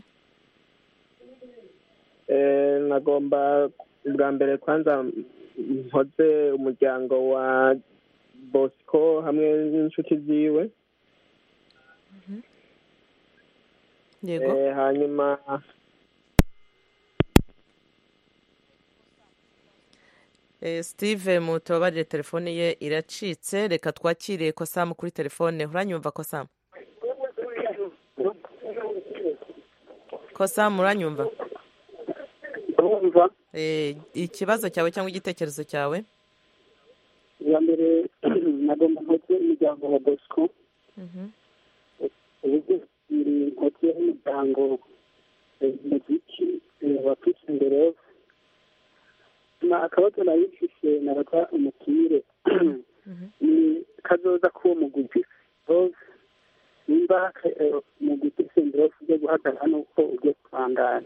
Nagomba bwa mbere kwanza mpoze umuryango wa Bosco hamwe n'inshuti ziwe. Yego. Hanyuma Steve, mutubabarire telefone ye iracitse. Reka twakire Kosamu kuri telefone. Uranyumva Kosamu? Kosamu, uranyumva? Ikibazo cyawe cyangwa igitekerezo cyawe? Ya mbere nagomba mpoze umuryango wa Bosco. Mpoze umuryango muziki wa Peace and Love. Akabazo nayifise narata umukire ni kazoza ko mugwi Peace and Love, nimba mugwi Peace and Love uje guhagarara nuko uje kwangana.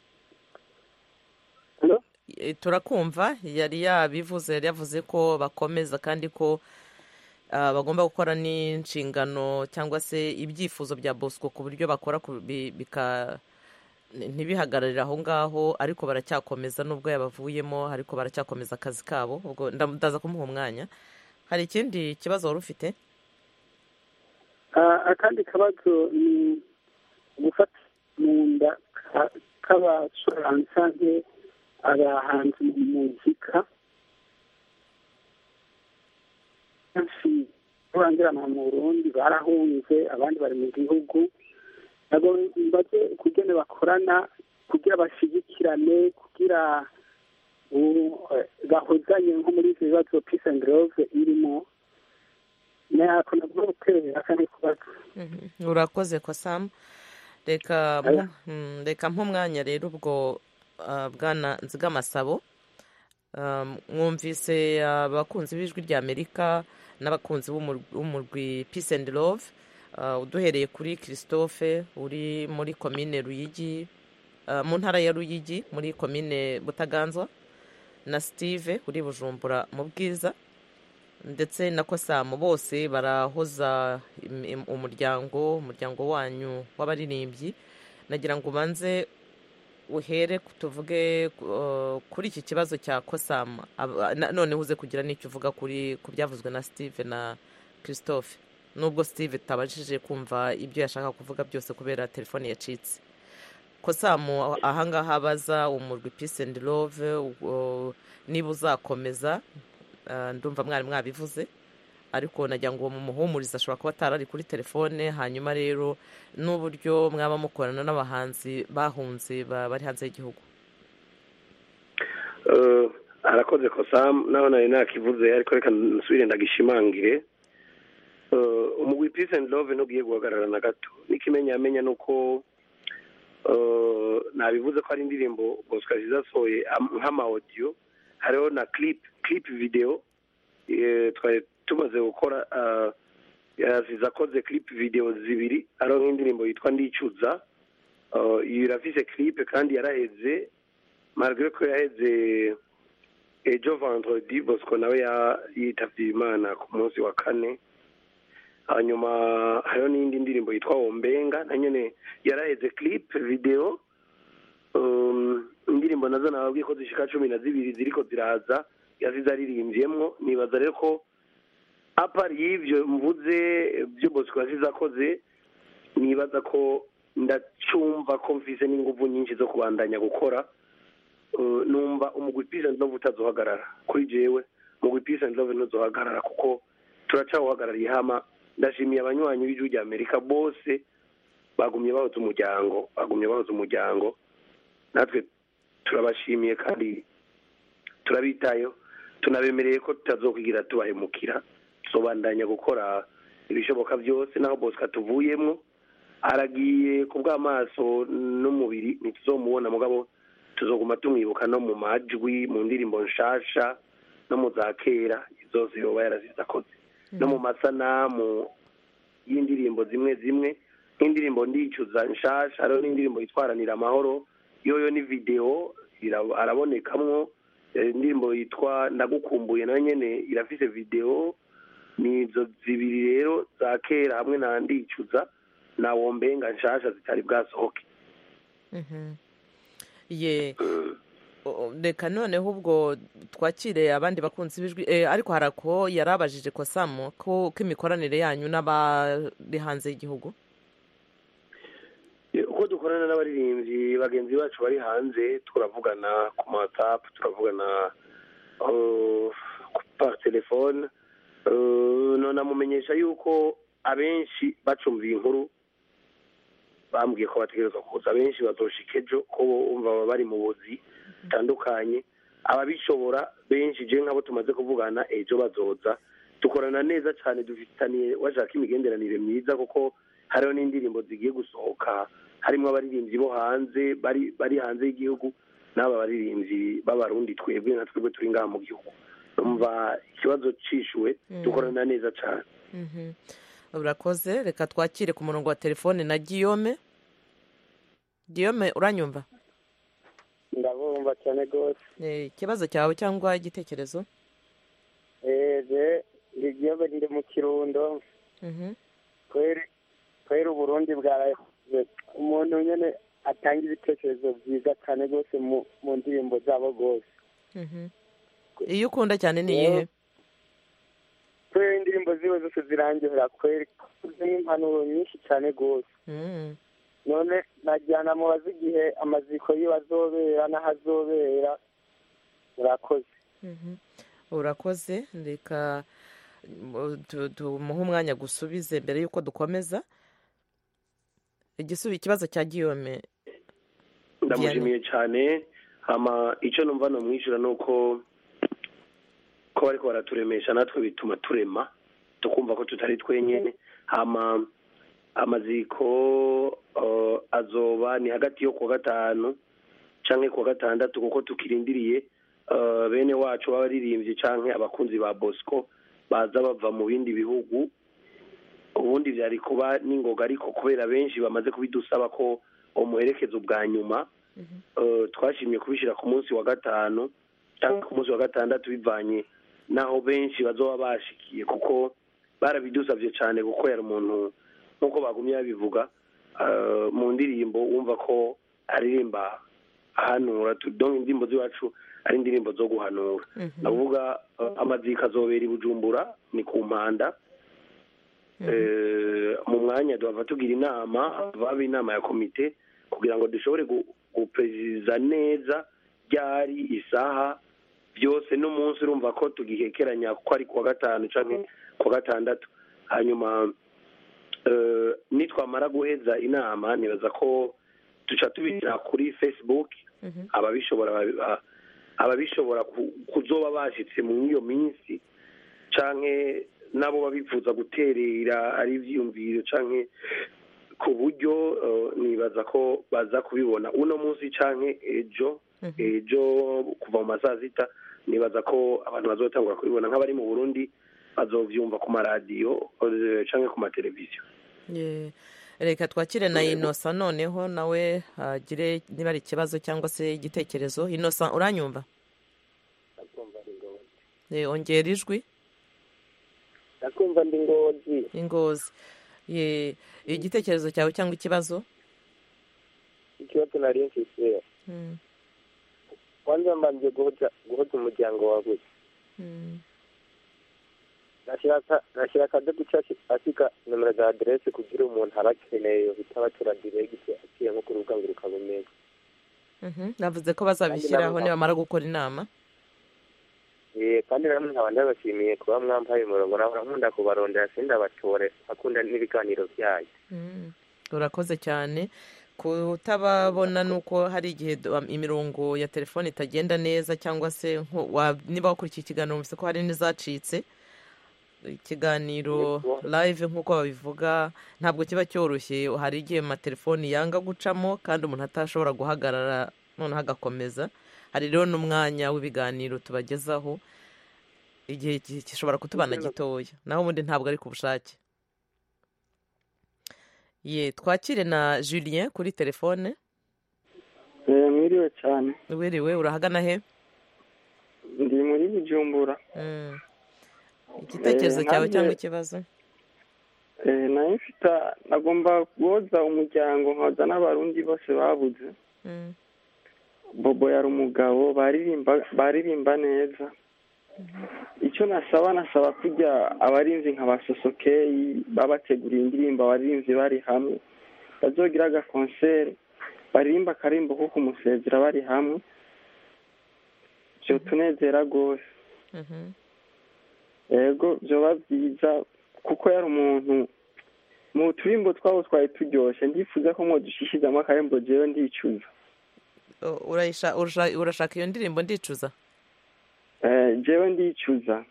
Turakumva. Yari yabivuze, yavuze ko bakomeza kandi ko bagomba gukora n'inshingano cyangwa se ibyifuzo bya Bosco ku buryo bakora ntibihagararira aho ngaho, ariko baracyakomeza nubwo yabavuyemo, ariko baracyakomeza akazi kabo. Ubwo ndaza kumuha umwanya. hari ikindi kibazo wari ufite? akandi kabazo ni gufata mu nda k'abacuranzi cyangwa abahanzi mu muzika benshi barangirana mu Burundi barahunze abandi bari mu gihugu nabo mbaze kugene bakorana kugira bashigikirane kugira bahozanye nko muri ivyo bibazo peace and love irimo nako nabwo gutera akandi kubazo. Urakoze Kosamu. reka mpumwanya rero ubwo bwana Nzigamasabo mwumvise abakunzi b'ijwi rya Amerika n'abakunzi b'umurwi Peace and Love uduhereye kuri Christophe uri muri komine Ruyigi mu ntara ya Ruyigi muri komine Butaganzwa na Steve uri Bujumbura mu Bwiza ndetse na Kosamu bose barahoza umuryango wanyu w'abaririmbyi. nagira ngo ubanze uhere tuvuge kuri iki kibazo cya Kosamu none uze kugira n'icyo uvuga ku byavuzwe na Steve na Christophe nubwo Steve tabajije kumva ibyo yashaka kuvuga byose kubera telefone yacitse. Kosamu ahangaha baza umurwi Peace and Love niba uzakomeza ndumva mwari mwabivuze ariko nagira ngo mumuhumurize ashobora kuba atarari kuri telefone hanyuma rero n'uburyo mwaba mukorana n'abahanzi bahunze bari hanze y'igihugu. arakoze Kosamu naho nari nakivuze ariko reka nsubire ndagishimangire. umugwi Peace and Love ntugiye guhagarara na gato n'ikimenyamenya nuko nabivuze ko ari indirimbo Bosco zizasohoye nk'ama audio hariho na clip video twari tumaze gukora yazizakoze clip video zibiri hariho nk'indirimbo yitwa Ndicuza irafise clip kandi yaraheze malgré ko yaheze ejo vendredi Bosco nawe yitavye Imana ku munsi wa kane. hanyuma hariho n'indi ndirimbo yitwa Ombenga na nyene yaraheze clip video indirimbo nazo nababwiye ko zishika 12 ziriko ziraza yazizariririmbiyemwo. nibaza rero ko apart y'ivyo mvuze byo Bosco yazizakoze nibaza ko ndacyumva ko mfise n'inguvu nyinshi zo kubandanya gukora. numva umugwi Peace and Love utazohagarara kuri jewe umugwi Peace and Love ntuzohagarara kuko turacawuhagarariye hama. ndashimiye abanywanyi b'ijwi rya Amerika bose bagumye bahoza umuryango natwe turabashimiye kandi turabitayo tunabemereye ko tutazokwigira tubahemukira tusobandanya gukora ibishoboka byose naho Bosco tuvuyemwo aragiye ku bw'amaso n'umubiri ntituzomubona mugabo tuzoguma tumwibuka no mu majwi mu ndirimbo nshasha no mu za kera zose yoba yarazizakoze no mu masanamu y'indirimbo zimwe nk'indirimbo Ndicuza nshasha hariho n'indirimbo yitwaranira amahoro yoyo ni video arabonekamwo. indirimbo yitwa Ndagukumbuye nayo nyene irafise video. nizo zibiri rero za kera hamwe na Ndicuza na Ombenga nshasha zitari bwasohoke. reka noneho ubwo twakire abandi bakunzi b'ijwi ariko harako yarabajije Kosamu ko imikoranire yanyu n'abari hanze y'igihugu. uko dukorana n'abaririmbyi bagenzi bacu bari hanze turavugana ku WhatsApp turavugana par telefone. none amumenyesha yuko abenshi bacumbiye inkuru bambwiye ko bategerezwa kuza abenshi bazoshika ejo ko bumva bari mu buzi bitandukanye. ababishobora benshi je nk'abo tumaze kuvugana ejo bazoza dukorana neza cyane dufitaniye washaka imigenderanire myiza kuko hariho n'indirimbo zigiye gusohoka harimo abaririmbyi bo hanze bari hanze y'igihugu n'aba baririmbyi b'abarundi twebwe na twebwe turi ngaha mu gihugu. numva ikibazo cishuwe dukorana neza cyane. urakoze reka twakire ku murongo wa telefone na Guillaume. uranyumva? ndabumva cyane rwose. ikibazo cyawe cyangwa igitekerezo? ndi Guillaume ndi mu Kirundo. kwera Uburundi bwaraye umuntu nyene atanga ibitekerezo byiza cyane rwose mu ndirimbo zabo rwose. iyo ukunda cyane ni iyihe? kubera indirimbo ziwe zose zirangihera kweri zirimo impanuro nyinshi cyane rwose. None najyana mubaze igihe amaziko yiwe azobera n'ahazobera. Murakoze. Urakoze, reka tumuhe umwanya gusubize mbere y'uko dukomeza. Ikibazo cya Guillaume. Ndamushimiye cyane. Icyo numva namwishyura ni uko bariko baraturemesha natwe bituma turema tukumva ko tutari twenyine. Amaziko azoba ni hagati yo kuwa gatanu canke kuwa gatandatu kuko tukirindiriye bene wacu b'abaririmbyi canke abakunzi ba Bosco baza bava mu bindi bihugu. Ubundi byari kuba n'ingoga ariko kubera benshi bamaze kubidusaba ko umuherekeza ubwa nyuma twashimye kubishyira ku munsi wa gatanu cyangwa ku munsi wa gatandatu bivanye naho benshi bazoba bashikiye kuko barabidusabye cyane kuko yari umuntu nk'uko bagumye babivuga mu ndirimbo wumva ko aririmba ahanura tudonga indirimbo z'iwacu ari indirimbo zo guhanura. Navuga amazika azobera i Bujumbura ni ku Mpanda. Mu mwanya duhava tugira inama baba inama ya komite kugira ngo dushobore guperezida neza ryari isaha byose n'umunsi urumva ko tugihekeranya ko ari kuwa gatanu canke kuwa gatandatu. Hanyuma nitwamara guheza inama nibaza ko tuca tubishyira kuri Facebook. Ababishobora kuzoba bashitse mu iyo minsi canke nabo babifuza guterera ari ivyiyumviro canke ku buryo nibaza ko baza kubibona uno munsi canke ejo kuva mu masaha sita. Nibaza ko abantu bazotangura kubibona nk'abari mu Burundi bazovyumva ku maradiyo canke ku mateleviziyo. Reka twakire na Innocent noneho nawe agire niba ari ikibazo cyangwa se igitekerezo. Innocent, uranyumva? Ongera ijwi. Ndakumva ndi Ngozi. Igitekerezo cyawe cyangwa ikibazo? Ikibazo nari mfise. Kwanza mbanje guhoza umuryango wawe. Nashira kade guca asika nomero za adresse kugira umuntu arakeneye bitabatura direct akiye nko ku rubuga ngurukabumenya. Navuze ko bazabishyiraho nibamara gukora inama. Kandi namwe nkaba ndabashimiye kuba mwampaye umurongo naho nkunda kubarondera sindabatore akunda n'ibiganiro byayo. Urakoze cyane. Kutababona nuko hari igihe imirongo ya telefone itagenda neza cyangwa se niba wakurikiye ikiganiro mvise ko hari n'izacitse. Ikiganiro live nk'uko babivuga ntabwo kiba cyoroshye. Hari igihe amatelefoni yanga gucamo kandi umuntu atashobora guhagarara noneho agakomeza. Hari rero n'umwanya w'ibiganiro tubagezaho igihe gishobora kutubana gitoya naho ubundi ntabwo ari ku bushake. Twakire na Julien kuri telefone. Mwiriwe cyane. Wiriwe, urahagana he? Ndi muri Bujumbura. Igitekerezo cyawe cyangwa ikibazo? Nayo nagomba guhoza umuryango nkaza n'abarundi bose babuze. Bobo yari umugabo baririmba neza. Icyo nasaba kujya abarinzi nka basosokeyi babateguriye indirimbo abarinzi bari hamwe bazogira agakonseri baririmba akarimbo ko kumusezera bari hamwe byo tunezera rwose. Yego byoba byiza kuko yari umuntu mu turimbo twabo twari turyoshye. Ndifuza ko mwodushishizamo akarimbo jewe ndicuza. Urashaka iyo ndirimbo ndicuza? Jewe ndicuza.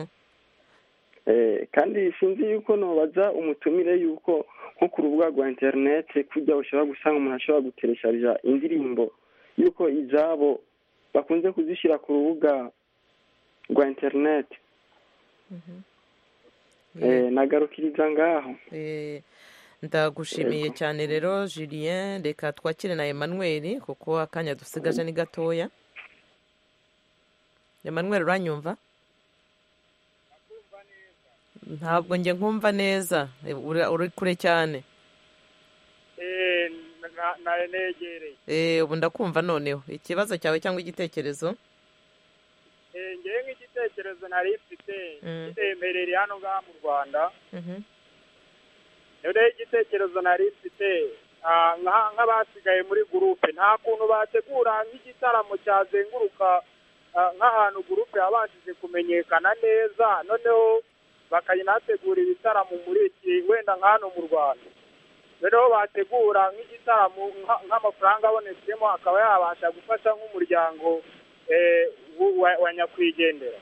Kandi sinzi yuko nobaza umutumire yuko nko ku rubuga rwa interineti kujya ushobora gusanga umuntu ashobora guteresharija indirimbo yuko izabo bakunze kuzishyira ku rubuga rwa interineti. Nagarukiriza ngaho. Ndagushimiye cyane rero Julien. Reka twakire na Emmanuel kuko akanya dusigaje ni gatoya. Emmanuel, uranyumva? Ntabwo nge nkumva neza, uri kure cyane. Negereye. Ubu ndakumva noneho. Ikibazo cyawe cyangwa igitekerezo? ngewe nk'igitekerezo nari mfite kiremereye hano ngaha mu Rwanda rero igitekerezo nari mfite nk'abasigaye muri gurupe nta kuntu bategura nk'igitaramo cyazenguruka nk'ahantu gurupe yabashije kumenyekana neza noneho bakayinategura ibitaramo muri iki wenda nk'hano mu Rwanda noneho bategura nk'igitaramo nk'amafaranga abonetsemo akaba yabasha gufasha nk'umuryango wa nyakwigendera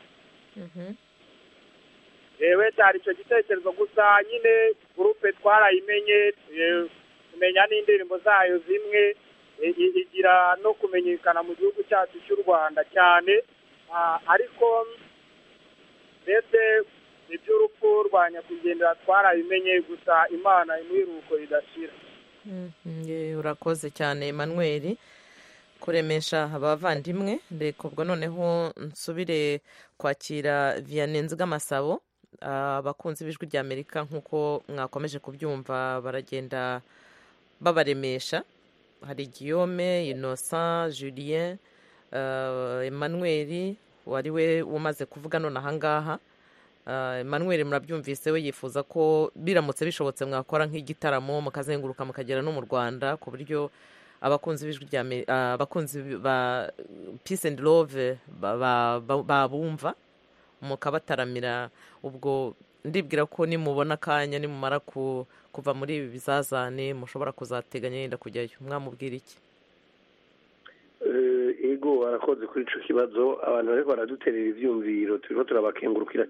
yewe cyari icyo gitekerezo gusa nyine gurupe twarayimenye kumenya n'indirimbo zayo zimwe igira no kumenyekana mu gihugu cyacu cy'u Rwanda cyane ariko ndetse iby'urupfu rwa nyakwigendera twarabimenye gusa Imana imwiruko ridashira. Urakoze cyane Emmanuel kuremesha abavandimwe reka ubwo noneho nsubire kwakira Vianney Nzigamasabo abakunzi b'ijwi rya Amerika nk'uko mwakomeje kubyumva baragenda babaremesha hari Guillaume Innocent Julien Emmanuel wari we umaze kuvuga none ahangaha Emmanuel murabyumvise we yifuza ko biramutse bishobotse mwakora nk'igitaramo mukazenguruka mukagera no mu Rwanda ku buryo abakunzi b'ijwi rya abakunzi ba Peace and Love babumva mukabataramira ubwo ndibwira ko nimubona akanya nimumara kuva muri ibi bizazane mushobora kuzateganya yenda kujyayo mwamubwira iki? Ego arakoze kuri ico kibazo abantu bariko baraduterera ivyumviro turiko turabakengurukira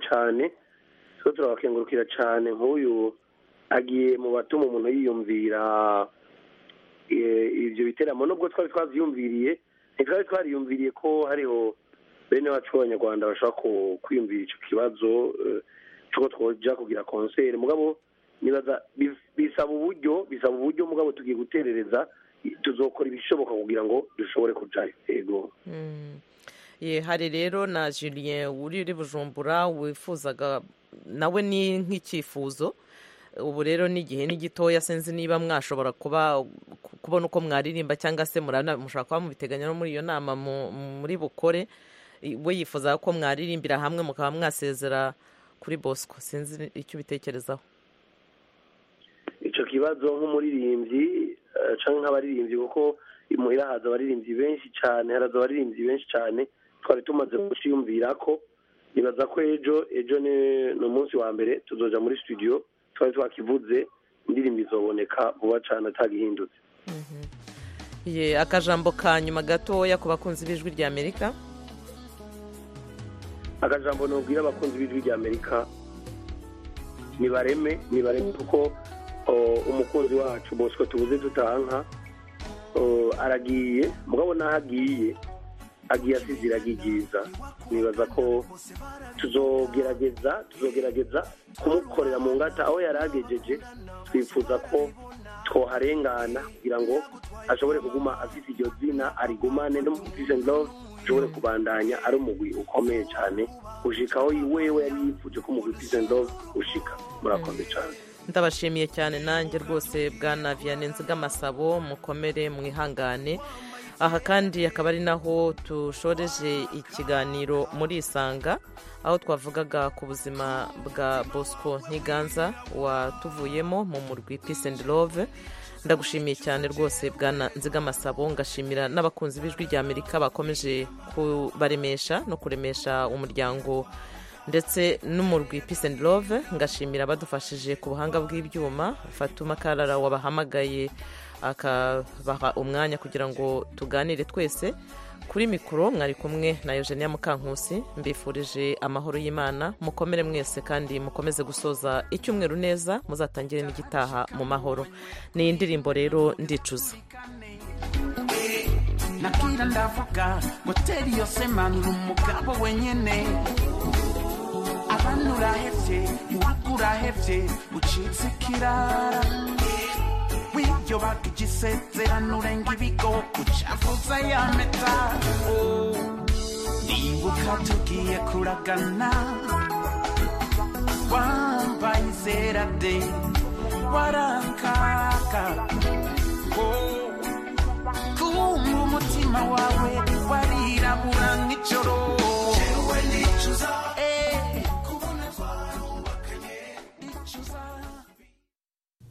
cyane nk'uyu agiye mu batuma umuntu yiyumvira ivyo biteramo nubwo twari twavyumviriye ntitwari twariyumviriye ko hariho bene wacu b'abanyarwanda bashobora kwiyumvira ico kibazo cyuko twoja kugira concert mugabo nibaza bisaba uburyo mugabo tugiye guterereza tuzokora ibishoboka kugira ngo dushobore kujayo. Ego hari rero na Julien uri Bujumbura wifuzaga nawe ni nk'icyifuzo ubu rero n'igihe n'igitoya senzi niba mwashobora kubona uko mwaririmba cyangwa se mushobora kuba mubiteganya no muri iyo nama muri bukore we yifuza ko mwaririmbira hamwe mukaba mwasezera kuri Bosco sinzi icyo bitekerezaho icyo kibazo nk'umuririmbyi cyangwa nk'abaririmbyi kuko imuhira haza abaririmbyi benshi cyane twari tumaze gushiyumvira ko nibaza ko ejo ni umunsi wa mbere tuzoja muri studio twari twakivuze indirimbo izoboneka vuba cyane atagihindutse. Akajambo ka nyuma gatoya ku bakunzi b'ijwi rya Amerika. Akajambo nubwira abakunzi b'ijwi rya Amerika nibareme kuko umukunzi wacu Bosco tubuze tutanka aragiye mugabo nahagiye asize iragigiza nibaza ko tuzogerageza kumukorera mu ngata aho yaragejeje twifuza ko twoharengana kugira ngo ashobore kuguma afite iryo zina arigumane no mu Peace and Love ashobore kubandanya ari umugwi ukomeye cyane ushikaho wewe yari yifuje ko umugwi Peace and Love ushika. Murakoze cyane. Ndabashimiye cyane nanjye rwose bwana Vianney Nzigamasabo mukomere mwihangane aha kandi akaba ari naho tushoreje ikiganiro muri Isanga aho twavugaga ku buzima bwa Bosco Ntiganza watuvuyemo mu murwi Peace and Love. Ndagushimiye cyane rwose bwana Nzigamasabo ngashimira n'abakunzi b'ijwi rya Amerika bakomeje kubaremesha no kuremesha umuryango ndetse n'umurwi Peace and Love ngashimira badufashije ku buhanga bw'ibyuma Fatuma Karara wabahamagaye akabaha umwanya kugira ngo tuganire twese kuri mikoro mwari kumwe na Eugenia Mukankusi mbifurije amahoro y'Imana mukomere mwese kandi mukomeze gusoza icyumweru neza muzatangire n'igitaha mu mahoro ni indirimbo rero ndicuza nakira ndavuga moteri yose manura umugabo wenyene abantu urahevye urugo urahevye ucitse kirara w'ibyo bakigisezerano urenga ibigo ucavuza ya meta ndibuka tugiye kuragana wambaye izera de warakaka kumva umutima wawe warirabura nk'ijoro